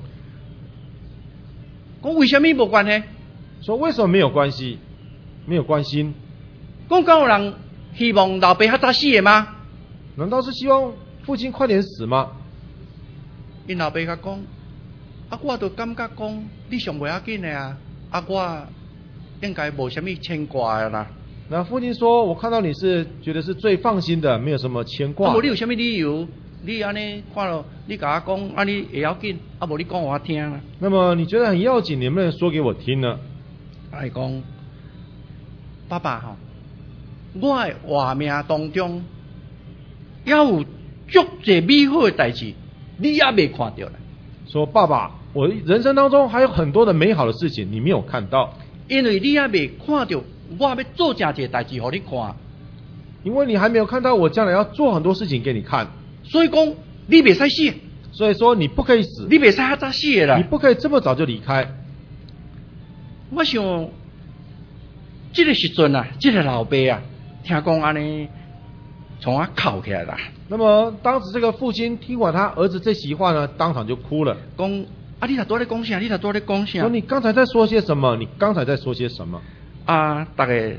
讲为什么无关系？ 说为什么没有关系？没有关心？ 讲敢有人希望老爸较早死的吗？ 难道是希望父亲快点死吗？” 因老爸甲讲：“啊，我就感觉讲你上袂要紧的啊，啊我。”应该无什么牵挂的啦。 那父亲说：“我看到你是觉得是最放心的，没有什么牵挂。” 啊，无你有什么理由？你安尼看了，你甲我讲，啊，你会要紧，啊，无你讲我听啦。 那么你觉得很要紧，能不能说给我听呢？ 啊，伊讲，爸爸吼，我的活命当中，也有足侪美好的代志，你也未看到啦。 说爸爸，我人生当中还有很多的美好的事情，你没有看到， 因为你也未看到，我要做正一个代志，互你看。 因为你还没有看到我将来要做很多事情给你看。 所以讲，你袂使死， 所以说你不可以死， 你袂使较早死的啦。 你不可以这么早就离开。 我想，这个时阵啊，这个老爸啊，听讲安尼，从啊哭起来啦。 那么当时这个父亲听完他儿子这席话呢，当场就哭了。 讲啊，你若多咧讲啥？你若多咧讲啥？ 说你刚才在说些什么？你刚才在说些什么？ 啊，大家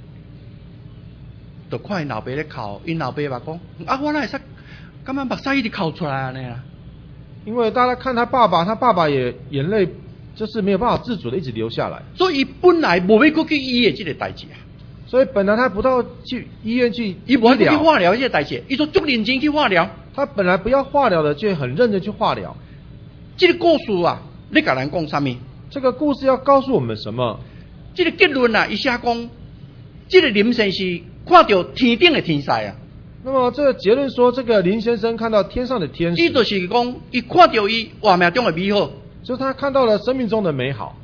就看因老爸咧哭，因老爸嘛讲啊，我哪会使，感觉目屎一直哭出来安尼啦。 因为大家看他爸爸，他爸爸也眼泪就是没有办法自主的一直流下来。 所以伊本来无要过去医院这个代志啊。 所以本来他不到去医院去伊无要去化疗这个代志，伊说足认真去化疗。 他本来不要化疗的，却很认真去化疗。 这个故事啊，你甲人讲啥物？ 这个故事要告诉我们什么？ 这个结论啊，伊写讲，这个林先生看到天顶的天使啊。 那么这个结论说，这个林先生看到天上的天使， 伊就是讲，伊看到伊活命中的美好， 就是他看到了生命中的美好。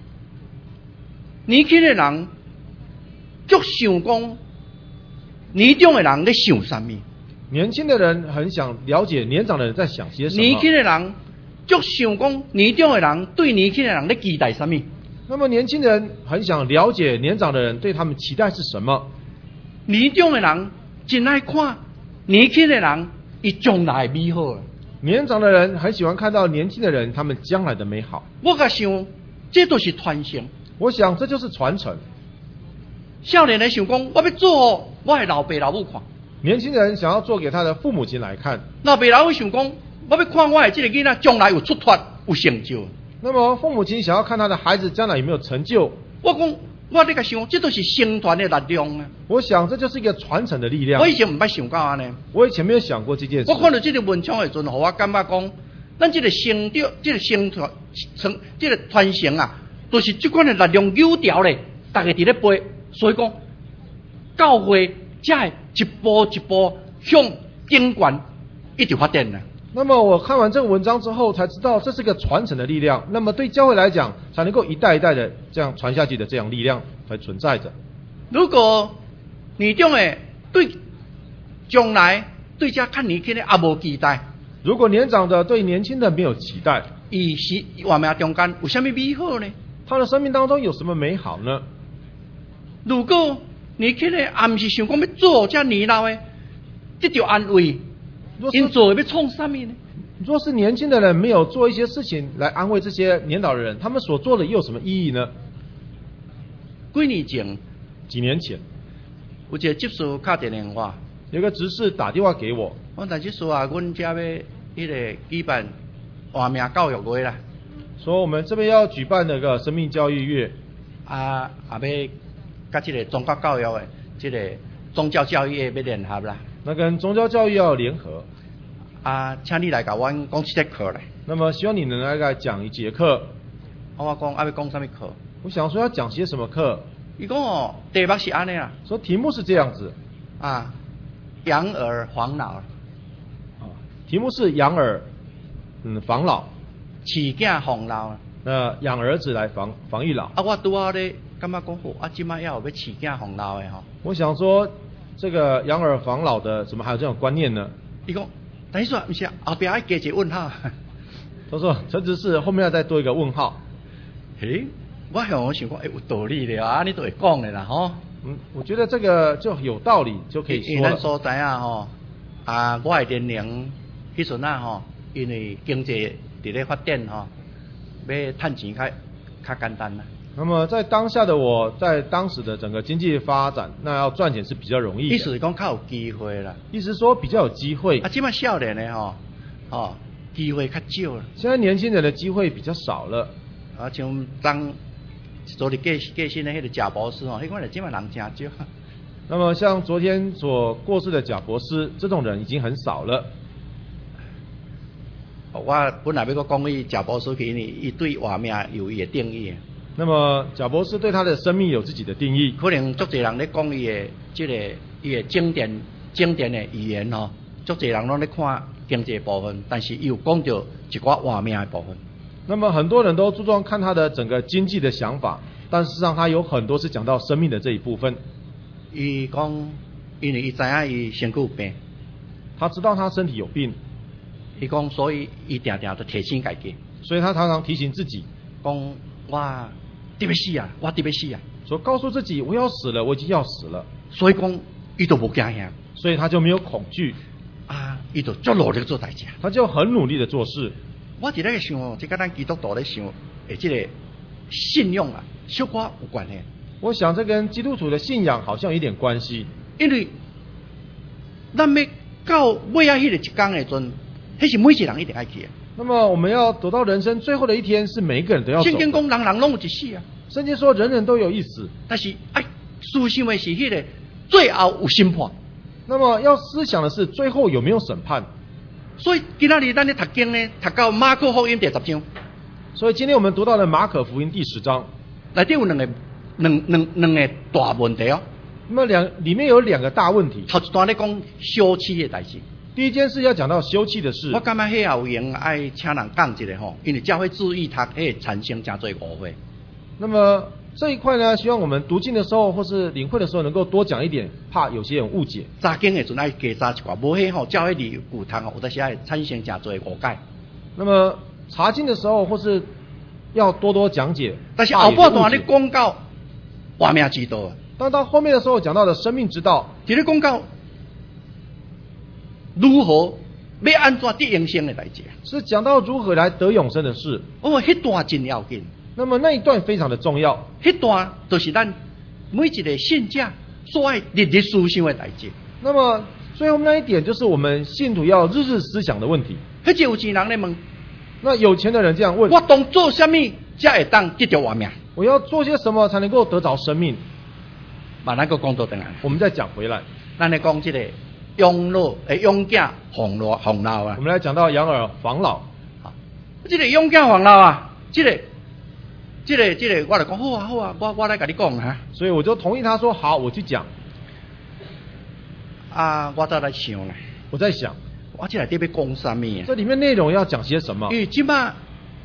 年轻的人足想讲，年长的人在想啥物？ 年轻的人很想了解年长的人在想些什么。 年轻的人足想讲，年长的人对年轻的人在期待啥物？ 那么年轻人很想了解年长的人对他们期待是什么。 年长的人真爱看年轻的人伊将来的美好。 年长的人很喜欢看到年轻的人他们将来的美好。 我甲想，这都是传承。 我想这就是传承。 少年人想讲，我要做我的老爸老母看。 年轻人想要做给他的父母亲来看。 老爸老母想讲，我要看我的这个囡仔将来有出脱有成就。 那么父母亲想要看他的孩子将来有没有成就。 我讲，我在甲想，这都是生传的力量啊。 我想这就是一个传承的力量。 我以前唔捌想到安尼。 我以前没有想过这件事。 我看到这个文章的时阵，我感觉讲，咱这个生着，这个生传承，这个传承啊，都、就是这款的力量有条咧，大家伫咧背，所以讲教会才会一步一步向顶悬一直发展呢。 那么我看完这个文章之后，才知道这是个传承的力量。那么对教会来讲，才能够一代一代的这样传下去的这样力量才存在着。 如果年长的对将来对这看年轻的也无期待， 如果年长的对年轻的没有期待， 伊是活命中间有什么美好呢？ 他的生命当中有什么美好呢？ 如果年轻的也不是想讲要做这年老的得到安慰，因做要创啥物呢？ 若是年轻的人没有做一些事情来安慰这些年老的人，他们所做的又有什么意义呢？ 几年前， 几年前， 有一个执事打电话， 有个执事打电话给我， 我大执事啊，阮家要迄个举办活命教育月啦， 说我们这边要举办那个生命教育月， 啊，也要甲这个宗教教育的这个宗教教育要联合啦。 那跟宗教教育要联合。 啊，请你来甲阮讲一节课来。 那么希望你能来来讲一节课。 啊，我讲啊要讲什么课？ 我想说要讲些什么课？ 伊讲哦，题目是安尼啦。 说题目是这样子。 啊，养儿防老。啊， 题目是养儿，嗯，防老。 饲囝防老。 那养儿子来防防御老。 啊，我拄好咧，感觉讲好，啊，即摆要有要饲囝防老的吼。 我想说，这个养儿防老的，怎么还有这种观念呢？ 伊讲，等于说不是后边还加一个问号。 他说陈执事后面要再多一个问号。 诶，我向我想讲，诶，有道理的啊，你都会讲的啦，吼。 嗯，我觉得这个就有道理，就可以说了。 咱所知啊，吼，啊，我的年龄迄阵啊，吼，因为经济伫咧发展吼，要趁钱较较简单啦。 那么在当下的我，在当时的整个经济发展，那要赚钱是比较容易的。 意思是讲较有机会啦。 意思说比较有机会。 啊，即摆少年的吼，吼，机会较少了。 现在年轻人的机会比较少了。 啊，像当昨日过过身的迄个贾博士吼，迄款就即摆人真少。 那么像昨天所过世的贾博士，这种人已经很少了。 我本来要搁讲伊贾博士去呢，伊对活命有伊的定义。 那么贾博士对他的生命有自己的定义。 可能足侪人咧讲伊的即个伊的经典经典的语言吼，足侪人拢咧看经济部分，但是伊有讲到一寡活命的部分。 那么很多人都注重看他的整个经济的想法，但事实上他有很多是讲到生命的这一部分。 伊讲，因为伊知影伊身躯有病， 他知道他身体有病。 伊讲，所以伊定定都提醒家己， 所以他常常提醒自己， 讲我得要死啊，我得要死啊， 说告诉自己我要死了，我已经要死了。 所以讲，伊都无惊吓， 所以他就没有恐惧啊，伊就足努力做代志， 他就很努力的做事。 我伫咧想，即个咱基督徒咧想，诶，即个信用啊，小可有关系。 我想这跟基督徒的信仰好像有点关系， 因为咱要到尾啊迄个一天的阵。迄是每一个人一定爱去的。 那么我们要走到人生最后的一天，是每一个人都要走的。 圣经讲人人拢有一死啊。 圣经说人人都有一死， 但是哎，思想的是迄个最后有审判。 那么要思想的是最后有没有审判。 所以今仔日咱咧读经呢，读到马可福音第十章。 所以今天我们读到了马可福音第十章， 内底有两个两两两个大问题哦。 那么两里面有两个大问题。 头一段咧讲休妻的代志。 第一件事要讲到休妻的事。 我感觉迄也有用爱请人讲一下吼，因为教会注意他会产生真多误会。 那么这一块呢，希望我们读经的时候或是领会的时候能够多讲一点，怕有些人误解。 查经的时阵爱加查一寡，无迄吼教会里古堂吼，有的时会产生真多误解。 那么查经的时候或是要多多讲解。 但是后半段咧讲到活命之道， 当到后面的时候讲到的生命之道， 伫咧讲到如何要安怎得永生的代志， 是讲到如何来得永生的事。 哦，迄段真要紧。 那么那一段非常的重要， 迄段就是咱每一个信者所爱日日思想的代志。 那么最后那一点就是我们信徒要日日思想的问题。 迄就有钱人咧问， 那有钱的人这样问： 我当做什么才会当得到活命？ 我要做些什么才能够得着生命？ 把那个工作等来， 我们再讲回来。 咱来讲这个养老诶，养家防老防老啊。 我们来讲到养儿防老。 好，这个养家防老啊，这个。这个这个，我就讲好啊好啊，我我来跟你讲哈。 所以我就同意他说好，我去讲。 啊，我再来想咧。 我在想， 我这内底要讲什么啊？ 这里面内容要讲些什么？ 因为即摆，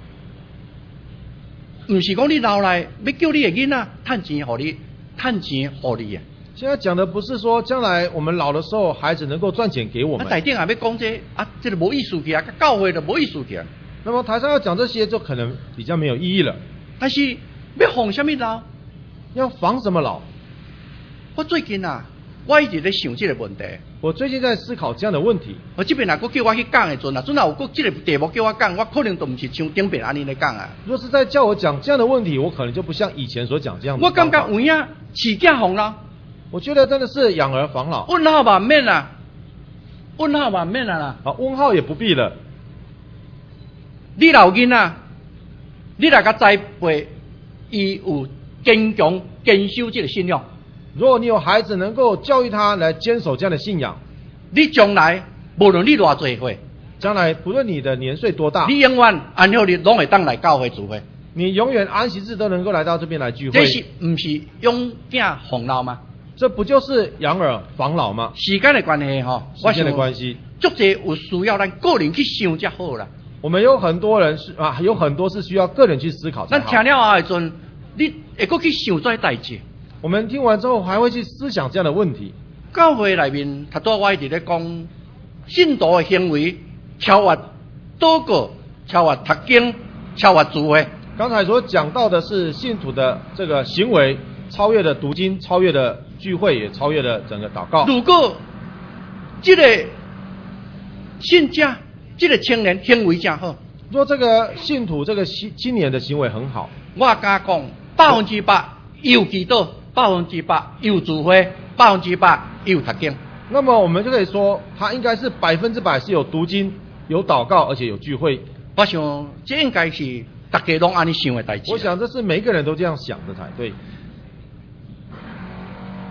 唔是讲你老来要叫你的囡仔趁钱互你，趁钱互你啊。 现在讲的不是说将来我们老的时候，孩子能够赚钱给我们。 啊，台顶也要讲这啊，这个无意思去啊，教会就无意思去啊。 那么台上要讲这些，就可能比较没有意义了。 但是要防什么老？ 要防什么老？ 我最近啊，我一直在想这个问题。 我最近在思考这样的问题。 我这边若佫叫我去讲的阵啊，阵若有佫这个题目叫我讲，我可能都唔是像顶边安尼来讲啊。 若是再叫我讲这样的问题，我可能就不像以前所讲这样的。 我感觉有影饲囝防老。 我觉得真的是养儿防老。 问号吧免啦，问号吧免啦啦。 好，问号也不必了。 你老囡仔，你来甲栽培，伊有坚强坚守这个信仰。 如果你有孩子，能够教育他来坚守这样的信仰， 你将来无论你偌济岁， 将来不论你的年岁多大， 你永远安好日拢会当来教会聚会。 你永远安息日都能够来到这边来聚会。 这是唔是养囝防老吗？ 这不就是养儿防老吗？ 时间的关系吼， 时间的关系， 足济有需要咱个人去想才好啦。 我们有很多人是啊，有很多是需要个人去思考才好。 咱听了后的阵，你会搁去想这代志。 我们听完之后还会去思想这样的问题。 教会内面，他多我一直咧讲，信徒的行为超越祷告，超越读经，超越聚会。 刚才所讲到的是信徒的这个行为，超越了读经，超越了聚会，也超越了整个祷告。 如果这个信者，这个青年行为真好， 若这个信徒这个青年的行为很好， 我敢讲百分之百有祈祷，百分之百有聚会，百分之百有读经。 那么我们就可以说，他应该是百分之百是有读经、有祷告，而且有聚会。 我想这应该是大家拢安尼想的代志。 我想这是每一个人都这样想的才对。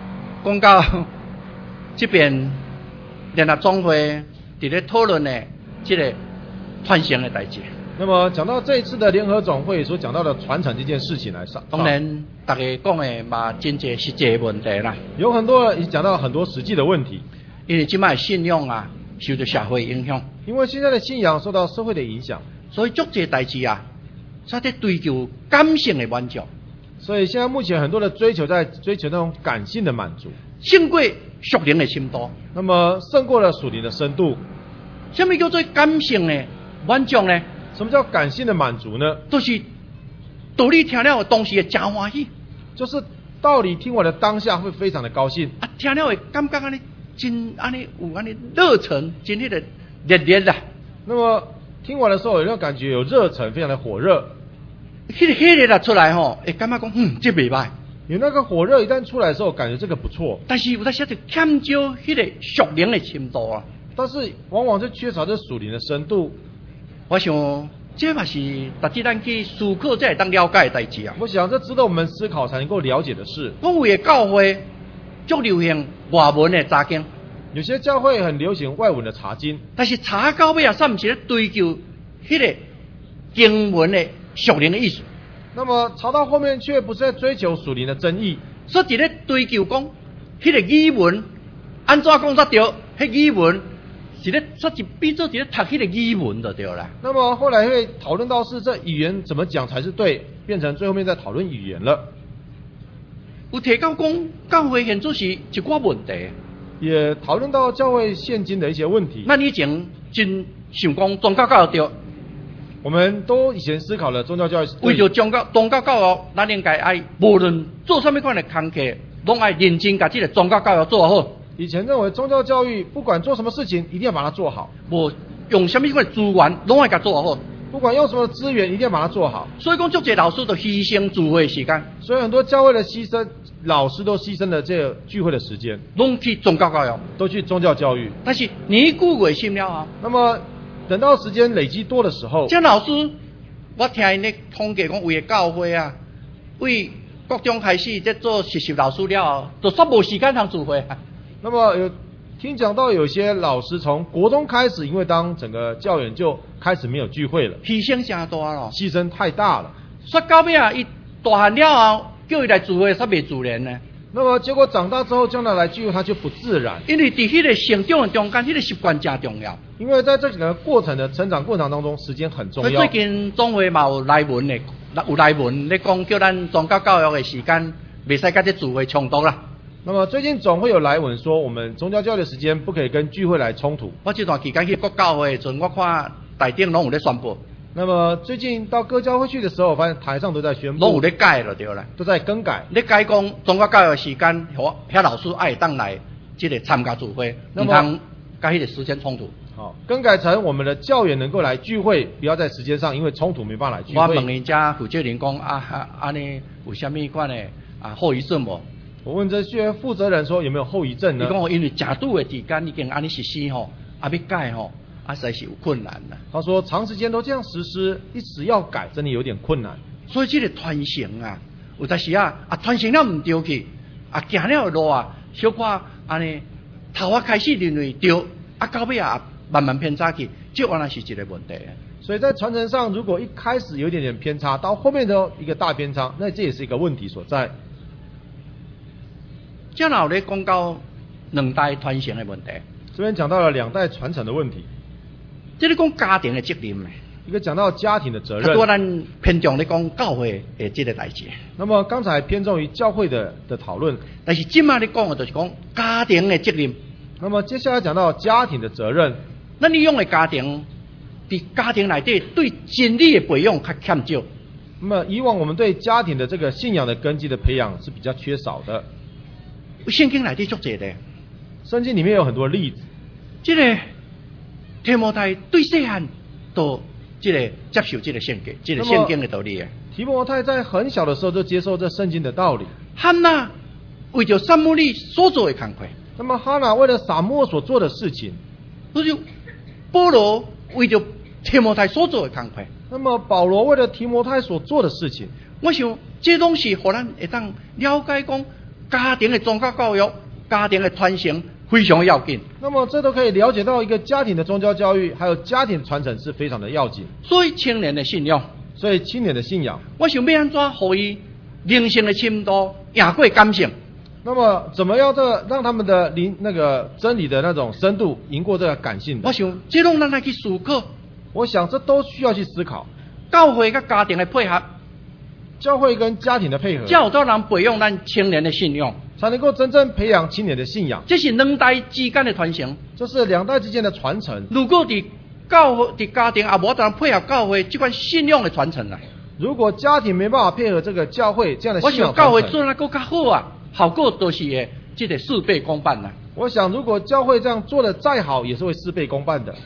讲到这边联合总会伫咧讨论的这个传承的代志。 那么讲到这一次的联合总会所讲到的传承这件事情来上， 当然大家讲的嘛，真侪实际的问题啦。 有很多人讲到很多实际的问题， 因为即摆信仰啊受到社会影响， 因为现在的信仰受到社会的影响， 所以足侪代志啊，在在追求感性的满足。 所以现在目前很多的追求在追求那种感性的满足， 胜过属灵的深度。 那么胜过了属灵的深度。 什么叫做感性的满足呢？ 什么叫感性的满足呢？ 就是道理听了当时会真欢喜， 就是道理听完的当下会非常的高兴， 啊，听了会感觉安尼真安尼有安尼热忱，真迄个热烈啦。 那么听完的时候有那种感觉有热忱，非常的火热。 迄个迄个啦出来吼，会感觉讲嗯，这袂歹。 有那个火热一旦出来的时候，感觉这个不错。 但是有当时就欠少迄个属灵的深度啊。 但是往往是缺少这属灵的深度。 我想这嘛是值得咱去思考才会当了解的代志啊。 我想这值得我们思考才能够了解的事。 讲有的教会足流行外文的查经， 有些教会很流行外文的查经， 但是查到尾啊，煞毋是咧追求迄个经文的属灵的意思。 那么查到后面却不是在追求属灵的真意， 所以咧追求讲迄个语文安怎讲才对，迄语文是咧说是变做是咧读迄个语文就对啦。 那么后来会讨论到是这语言怎么讲才是对，变成最后面在讨论语言了。 有提到讲教会现做是一寡问题， 也讨论到教会现今的一些问题。 咱以前真想讲宗教教育对。 我们都以前思考了宗教教育， 为着宗教宗教教育，咱应该爱无论做什么款的工课，拢爱认真把这个宗教教育做好。 以前认为宗教教育不管做什么事情，一定要把它做好。 无用什么款的资源，拢爱甲做好。 不管用什么资源，一定要把它做好。 所以讲，足侪老师都牺牲聚会的时间。 所以很多教会的牺牲，老师都牺牲了这个聚会的时间， 拢去宗教教育， 都去宗教教育。 但是年久月深了啊， 那么等到时间累积多的时候， 这老师，我听因咧统计讲，为教会啊，为国中开始在做实习老师了，就煞无时间通聚会啊。 那么有听讲到有些老师从国中开始，因为当整个教员就开始没有聚会了， 牺牲真大咯， 牺牲太大了。 说到尾啊，伊大汉了后，叫伊来聚会，煞袂自然呢。 那么结果长大之后，将来来聚会，他就不自然。 因为伫迄个成长的中间，迄、那个习惯真重要。 因为在这整个过程的成长过程当中，时间很重要。 所以最近总会嘛有来文的，有来文咧讲，叫咱宗教教育的时间，袂使甲这聚会冲突啦。 那么最近总会有来文说，我们宗教教育的时间不可以跟聚会来冲突。 我这段期间去各教会的时阵，我看台顶拢有咧宣布。 那么最近到各教会去的时候，我发现台上都在宣布， 拢有咧改了对啦， 都在更改。 咧改讲宗教教育的时间，遐老师爱当来这个参加聚会，唔通甲迄个时间冲突。 好，更改成我们的教员能够来聚会，不要在时间上因为冲突没办法来聚会。 我问人家负责人讲啊，安尼有啥物款的啊后遗症无？ 我问这些负责人说有没有后遗症呢？ 伊讲因为正拄的时间已经安尼实施吼，啊要改吼。啊，实在是有困难的。 他说，长时间都这样实施，一时要改，真的有点困难。 所以这个传承啊，有阵时啊，啊传承了唔对去，啊行了路啊，小可安尼头啊开始认为对，啊到尾啊慢慢偏差去，这原来是一个问题。 所以在传承上，如果一开始有一点点偏差，到后面的一个大偏差，那这也是一个问题所在。 这老咧讲到两代传承的问题， 这边讲到了两代传承的问题。 这里讲家庭的责任， 一个讲到家庭的责任。 多咱偏重咧讲教会的这个代志。 那么刚才偏重于教会的的讨论， 但是今麦咧讲的就是讲家庭的责任。 那么接下来讲到家庭的责任， 那你用的家庭，伫家庭内底对真理的培养较欠少。 那么以往我们对家庭的这个信仰的根基的培养是比较缺少的。 圣经内底足侪的， 圣经里面有很多例子。 这个提摩太对细汉都这个接受这个圣经，这个圣经的道理啊。 提摩太在很小的时候就接受这圣经的道理。 汉娜为着撒母耳所做的工课， 那么哈拿为了撒母耳所做的事情， 不就保罗为着提摩太所做的工课。 那么保罗为了提摩太所做的事情， 我想这拢是互咱会当了解讲家庭的宗教教育家庭的传承非常要紧。 那么这都可以了解到一个家庭的宗教教育，还有家庭传承是非常的要紧。 所以青年的信仰， 所以青年的信仰， 我想要安怎互伊灵性的深度赢过感性？ 那么怎么样这个让他们的灵那个真理的那种深度赢过这个感性的？ 我想这拢咱来去思考。 我想这都需要去思考。 教会甲家庭的配合， 教会跟家庭的配合， 才有能培养咱青年的信仰， 才能够真正培养青年的信仰。 这是两代之间的传承， 这是两代之间的传承。 如果伫教会、伫家庭也无能配合教会这款信仰的传承啊， 如果家庭没办法配合这个教会这样的信仰传承， 我想教会做得更加好啊，效果都是会这个事倍功半啊。 我想如果教会这样做得再好，也是会事倍功半的。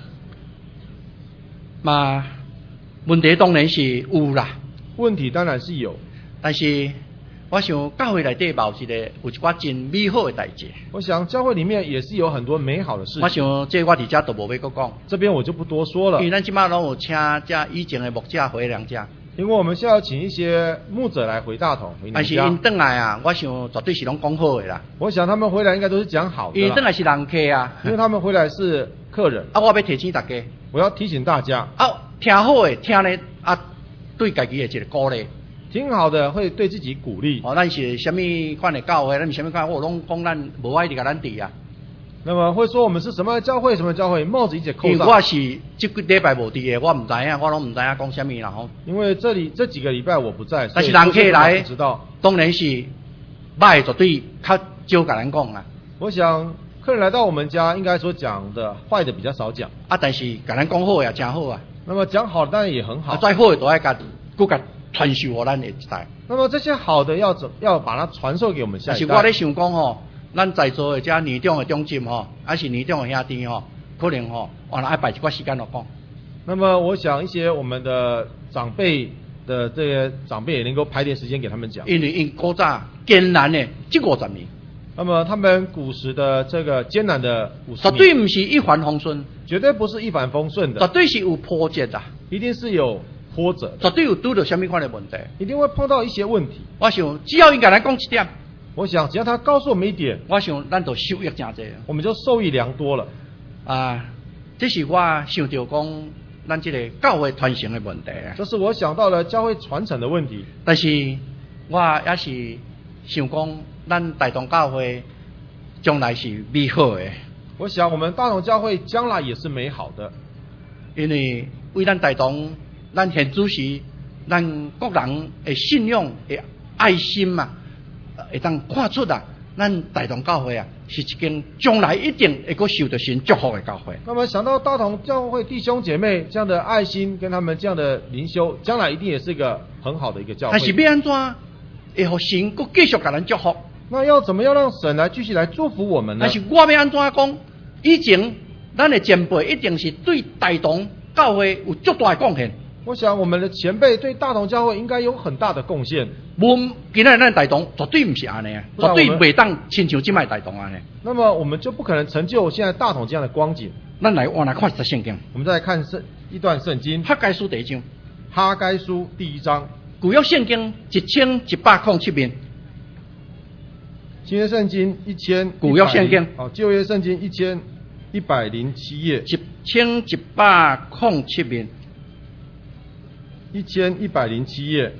嘛，问题当然是有啦， 问题当然是有， 但是我想教会内底嘛有一个有一寡真美好的代志。 我想教会里面也是有很多美好的事情。 我想这我伫遮都无要搁讲， 这边我就不多说了。 因为咱即马拢有请这以前的牧者回娘家， 因为我们现在要请一些牧者来回大同回娘家。 但是因转来啊，我想绝对是拢讲好的啦。 我想他们回来应该都是讲好的啦。 因转来是人客啊， 因为他们回来是客人。 啊，我要提醒大家， 我要提醒大家， 啊，听好的听咧啊，对家己的一个鼓励。 挺好的，会对自己鼓励。 哦，咱是什么款的教会，咱是什么款，我拢讲咱无爱伫甲咱治啊。 那么会说我们是什么教会，什么教会，帽子一直扣上。 因为我是这个礼拜无伫的，我唔知影，我拢唔知影讲什么啦吼。 因为这里这几个礼拜我不在， 但是人客来， 知道， 当然是歹绝对较少甲咱讲啦。 我想客人来到我们家，应该所讲的坏的比较少讲。 啊，但是甲咱讲好也真好啊。 那么讲好的当然也很好。 啊，再好的都爱甲，佫甲传授给咱的一代。 那么这些好的要怎要把它传授给我们下一代？ 是我咧想讲吼，咱在座的这年长的长进吼，还是年长的兄弟吼，可能吼，我爱摆一寡时间来讲。 那么我想一些我们的长辈的这些长辈也能够排点时间给他们讲， 因为因古早艰难的这五十年。 那么他们古时的这个艰难的五十年， 绝对不是一帆风顺， 绝对不是一帆风顺的， 绝对是有波折的， 一定是有波折， 绝对有拄到什么款的问题， 一定会碰到一些问题。 我想只要应该来讲一点， 我想只要他告诉我们一点， 我想咱就受益真多， 我们就受益良多了。 啊，这是我想到讲咱这个教会传承的问题啊。 这是我想到了教会传承的问题。 但是我也是想讲，咱大同教会将来是美好的。 我想我们大同教会将来也是美好的， 因为为咱大同，咱现主时，咱各人的信仰的爱心嘛，会当看出啊，咱大同教会啊，是一间将来一定会够受到神祝福的教会。 那么想到大同教会弟兄姐妹这样的爱心，跟他们这样的灵修，将来一定也是一个很好的一个教会。 但是要安怎会互神佫继续给咱祝福？ 那要怎么样让神来继续来祝福我们呢？ 但是我要安怎讲？以前咱的前辈一定是对大同教会有足大的贡献。 我想我们的前辈对大同教会应该有很大的贡献。 无今仔咱大同绝对不是安尼啊，绝对袂当亲像即摆大同安尼。 那么我们就不可能成就现在大同这样的光景。 咱来往来看一圣经， 我们再来看圣一段圣经， 哈该书第一章。 哈该书第一章， 旧约圣经一千一百零七面。 新约圣经一千， 旧约圣经哦，旧约圣经一千一百零七页， 一千一百零七面， 一千一百零七页，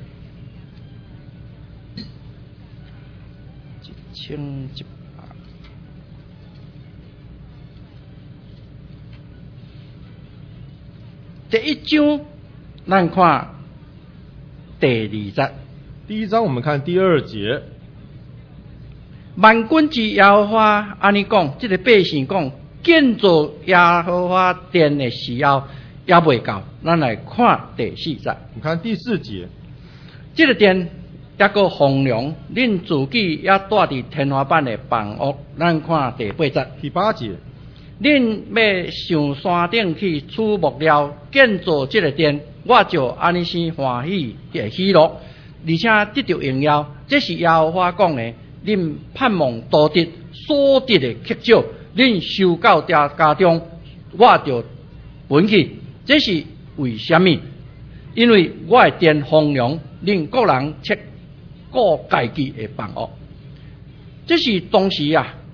一千一百。第一章，咱看第二节。 第一章我们看第二节。 万军之耶和华安尼讲，这个百姓讲，建造耶和华殿的时候也未到。咱来看第四节。 我们看第四节， 这个殿也个荒凉，恁自己也带伫天花板的房屋。咱看第八节。 第八节， 恁要上山顶去取木料建造这个殿，我就安尼生欢喜的喜乐，而且得到荣耀。这是耶和华讲的。恁盼望多得所得的缺少，恁收到家家中，我就分去。这是为什么？因为我的殿荒凉，恁各人切各家己的房屋。这是当时啊，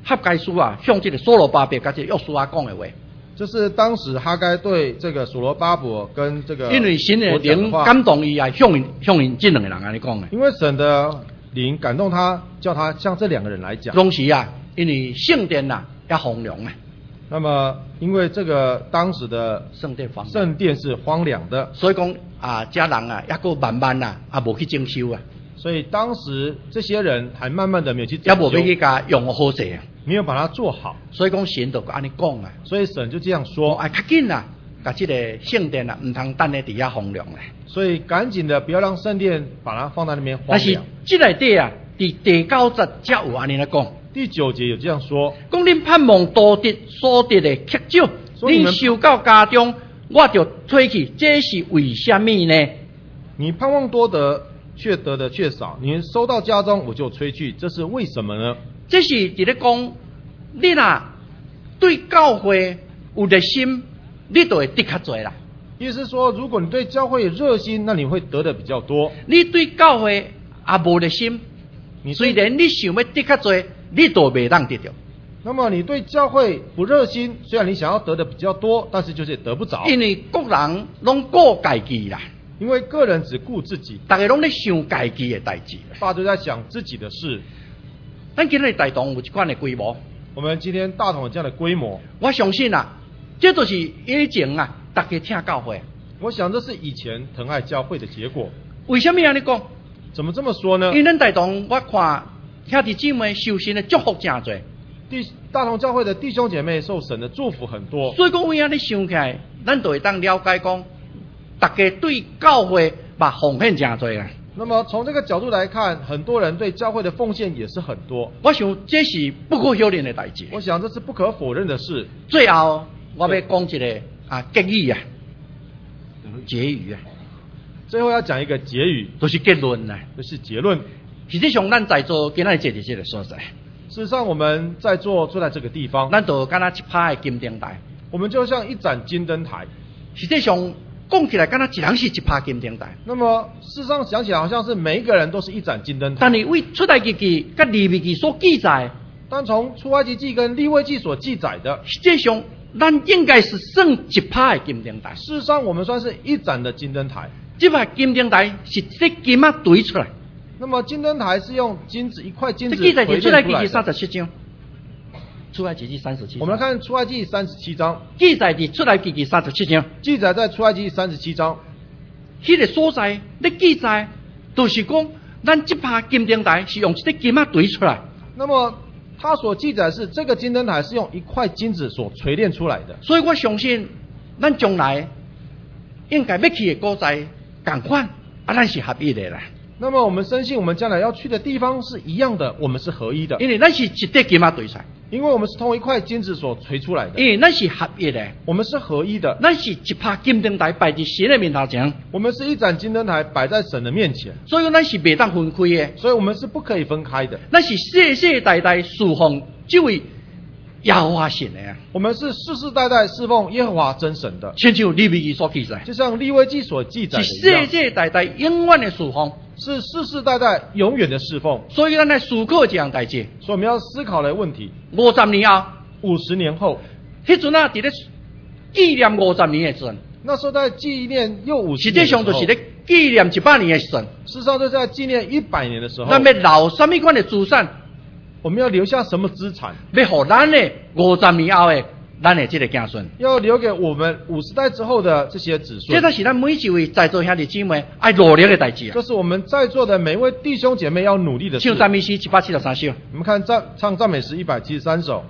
哈该书啊，向这个所罗巴伯甲这个约书亚讲的话。 这是当时哈该对这个所罗巴伯跟这个因为神的灵感动伊啊，向向因这两个人安尼讲的。 因为神的灵感动他，叫他向这两个人来讲。 当时啊，因为圣殿啊也荒凉啊。 那么，因为这个当时的圣殿荒圣殿是荒凉的， 所以讲啊，家人啊，也个慢慢啊，啊无去整修啊。 所以当时这些人还慢慢的没有去也无要去甲用好势啊， 没有把它做好。 所以讲神就安尼讲啊， 所以神就这样说： 哎，较紧啊，甲这个圣殿啊，唔通等咧底下荒凉咧。 所以赶紧的，不要让圣殿把它放在那边荒但是凉。 这内底啊，第第九节才有安尼来讲。 第九节有这样说： 讲恁盼望多得所得的缺少，恁收到家中，我就吹去，这是为什么呢？ 你盼望多得，却得的却少；你收到家中，我就吹去，这是为什么呢？ 这是伫咧讲，你若对教会有热心，你就会得较多啦。 意思是说，如果你对教会有热心，那你会得的比较多。 你对教会也无热心，你虽然你想要得较多，你都袂当得到。 那么你对教会不热心，虽然你想要得的比较多，但是就是得不着。 因为各人拢顾家己啦， 因为个人只顾自己， 大家拢咧想家己的代志， 大家都在想自己的事。 咱今日大同有一款的规模， 我们今天大同有这样的规模， 我相信啊，这都是以前啊，大家听教会。 我想这是以前疼爱教会的结果。 为什么安尼讲？ 怎么这么说呢？ 因为咱大同，我看兄弟姊妹受神的祝福真多。 弟大同教会的弟兄姐妹受神的祝福很多。 所以讲，为安尼想起来，咱就会当了解讲，大家对教会把奉献真多啊。 那么从这个角度来看，很多人对教会的奉献也是很多。 我想这是不可否认的代志。 我想这是不可否认的事。 最后，我要讲一个啊结语啊，结语啊。 最后要讲一个结语， 就是结论啊， 就是结论。 实际上，咱在座今仔坐伫这个所在。 事实上，我们在座坐在这个地方， 咱就敢若一拍的金灯台， 我们就像一盏金灯台。 实际上讲起来，敢若一人是一拍金灯台。 那么事实上想起来，好像是每一个人都是一盏金灯台。 但是为出埃及记跟利未记所记载， 但从出埃及记跟利未记所记载的， 实际上咱应该是算一拍的金灯台。 事实上，我们算是一盏的金灯台。 这拍金灯台是这金啊堆出来。 那么金灯台是用金子一块金子这记载是出埃及记的。 三十七章，出埃及记三十七。 我们来看出埃及记三十七章， 记载伫出埃及记三十七章， 记载在出埃及记三十七章。 迄个所在咧记载，就是讲咱这拍金灯台是用这金啊堆出来。 那么他所记载是这个金灯台是用一块金子所锤炼出来的。 所以我相信，咱将来应该要去的所在同款，啊，咱是合一的啦。 那么我们深信，我们将来要去的地方是一样的，我们是合一的， 因为咱是一块金啊堆出来， 因为我们是同一块金子所锤出来的， 因为咱是合一的， 我们是合一的， 咱是一拍金灯台摆在神的面头前， 我们是一盏金灯台摆在神的面前， 所以咱是袂当分开的， 所以我们是不可以分开的， 咱是世世代代侍奉这位耶和华神的啊， 我们是世世代代侍奉耶和华真神的， 亲像利未记所记载， 就像利未记所记载的是一样， 世世代代永远的侍奉。 是世世代代永远的侍奉， 所以咱来思考这样代志。 所以我们要思考的问题： 五十年后， 五十年后， 迄阵啊，伫咧纪念五十年的时阵， 那时候在纪念又五十实年的时候， 际上就是咧纪念一百年的时阵。 事实上就在纪念一百年的时候， 咱要留什么款的资产？ 我们要留下什么资产？ 要互咱的五十年后的咱的这个子孙， 要留给我们五十代之后的这些子孙。 这才是咱每一位在座兄弟姊妹爱努力的代志啊！ 这是我们在座的每位弟兄姐妹要努力的事。 唱赞美诗一百七十三首， 我们看赞唱赞美诗一百七十三首。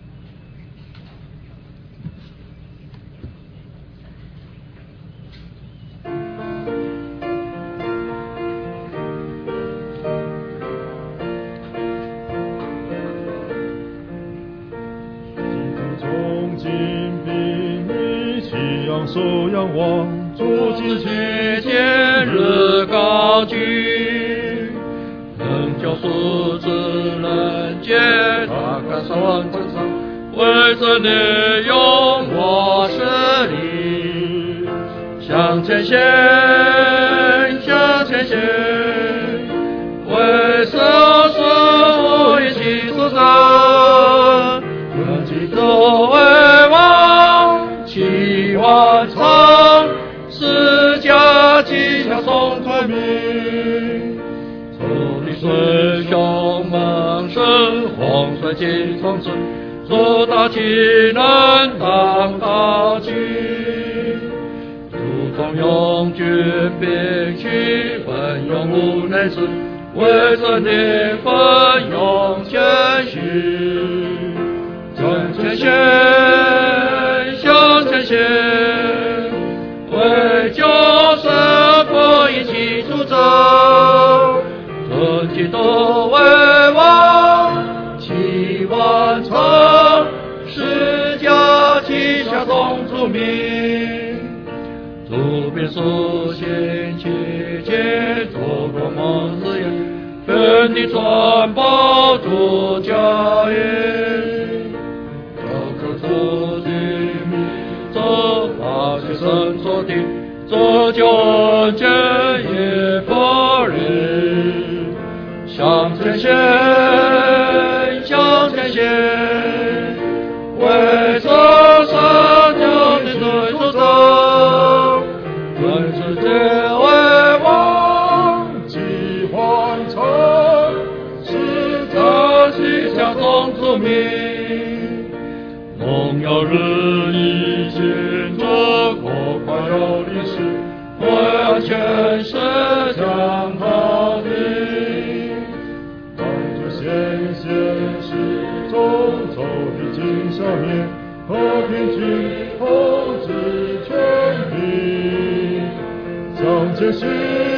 手仰望，主今去见日高举，能救赎之人间，他敢上真上，为这你用我势力，向前行，向前行，为生死无一起主张。 民。走的水向满身，黄水尽长存，做大旗能当大旗。主张用军兵器，文勇无内事，为真的奋勇前行。向前行，向前行，为救生不一起出征，尊基督为王，祈完成，施加旗下众主民，主便苏醒其间，做光芒之眼，遍地传播主家业。主的名，这发现神所的，这救恩见也不离。向前行，向前行，为这神救的罪所走，愿世界为王，即完成，是这旗下众子民。梦要日益进着，国快要临时，我要全世将他的，当着先贤士中走的经下面，和平君统治全民，向前行。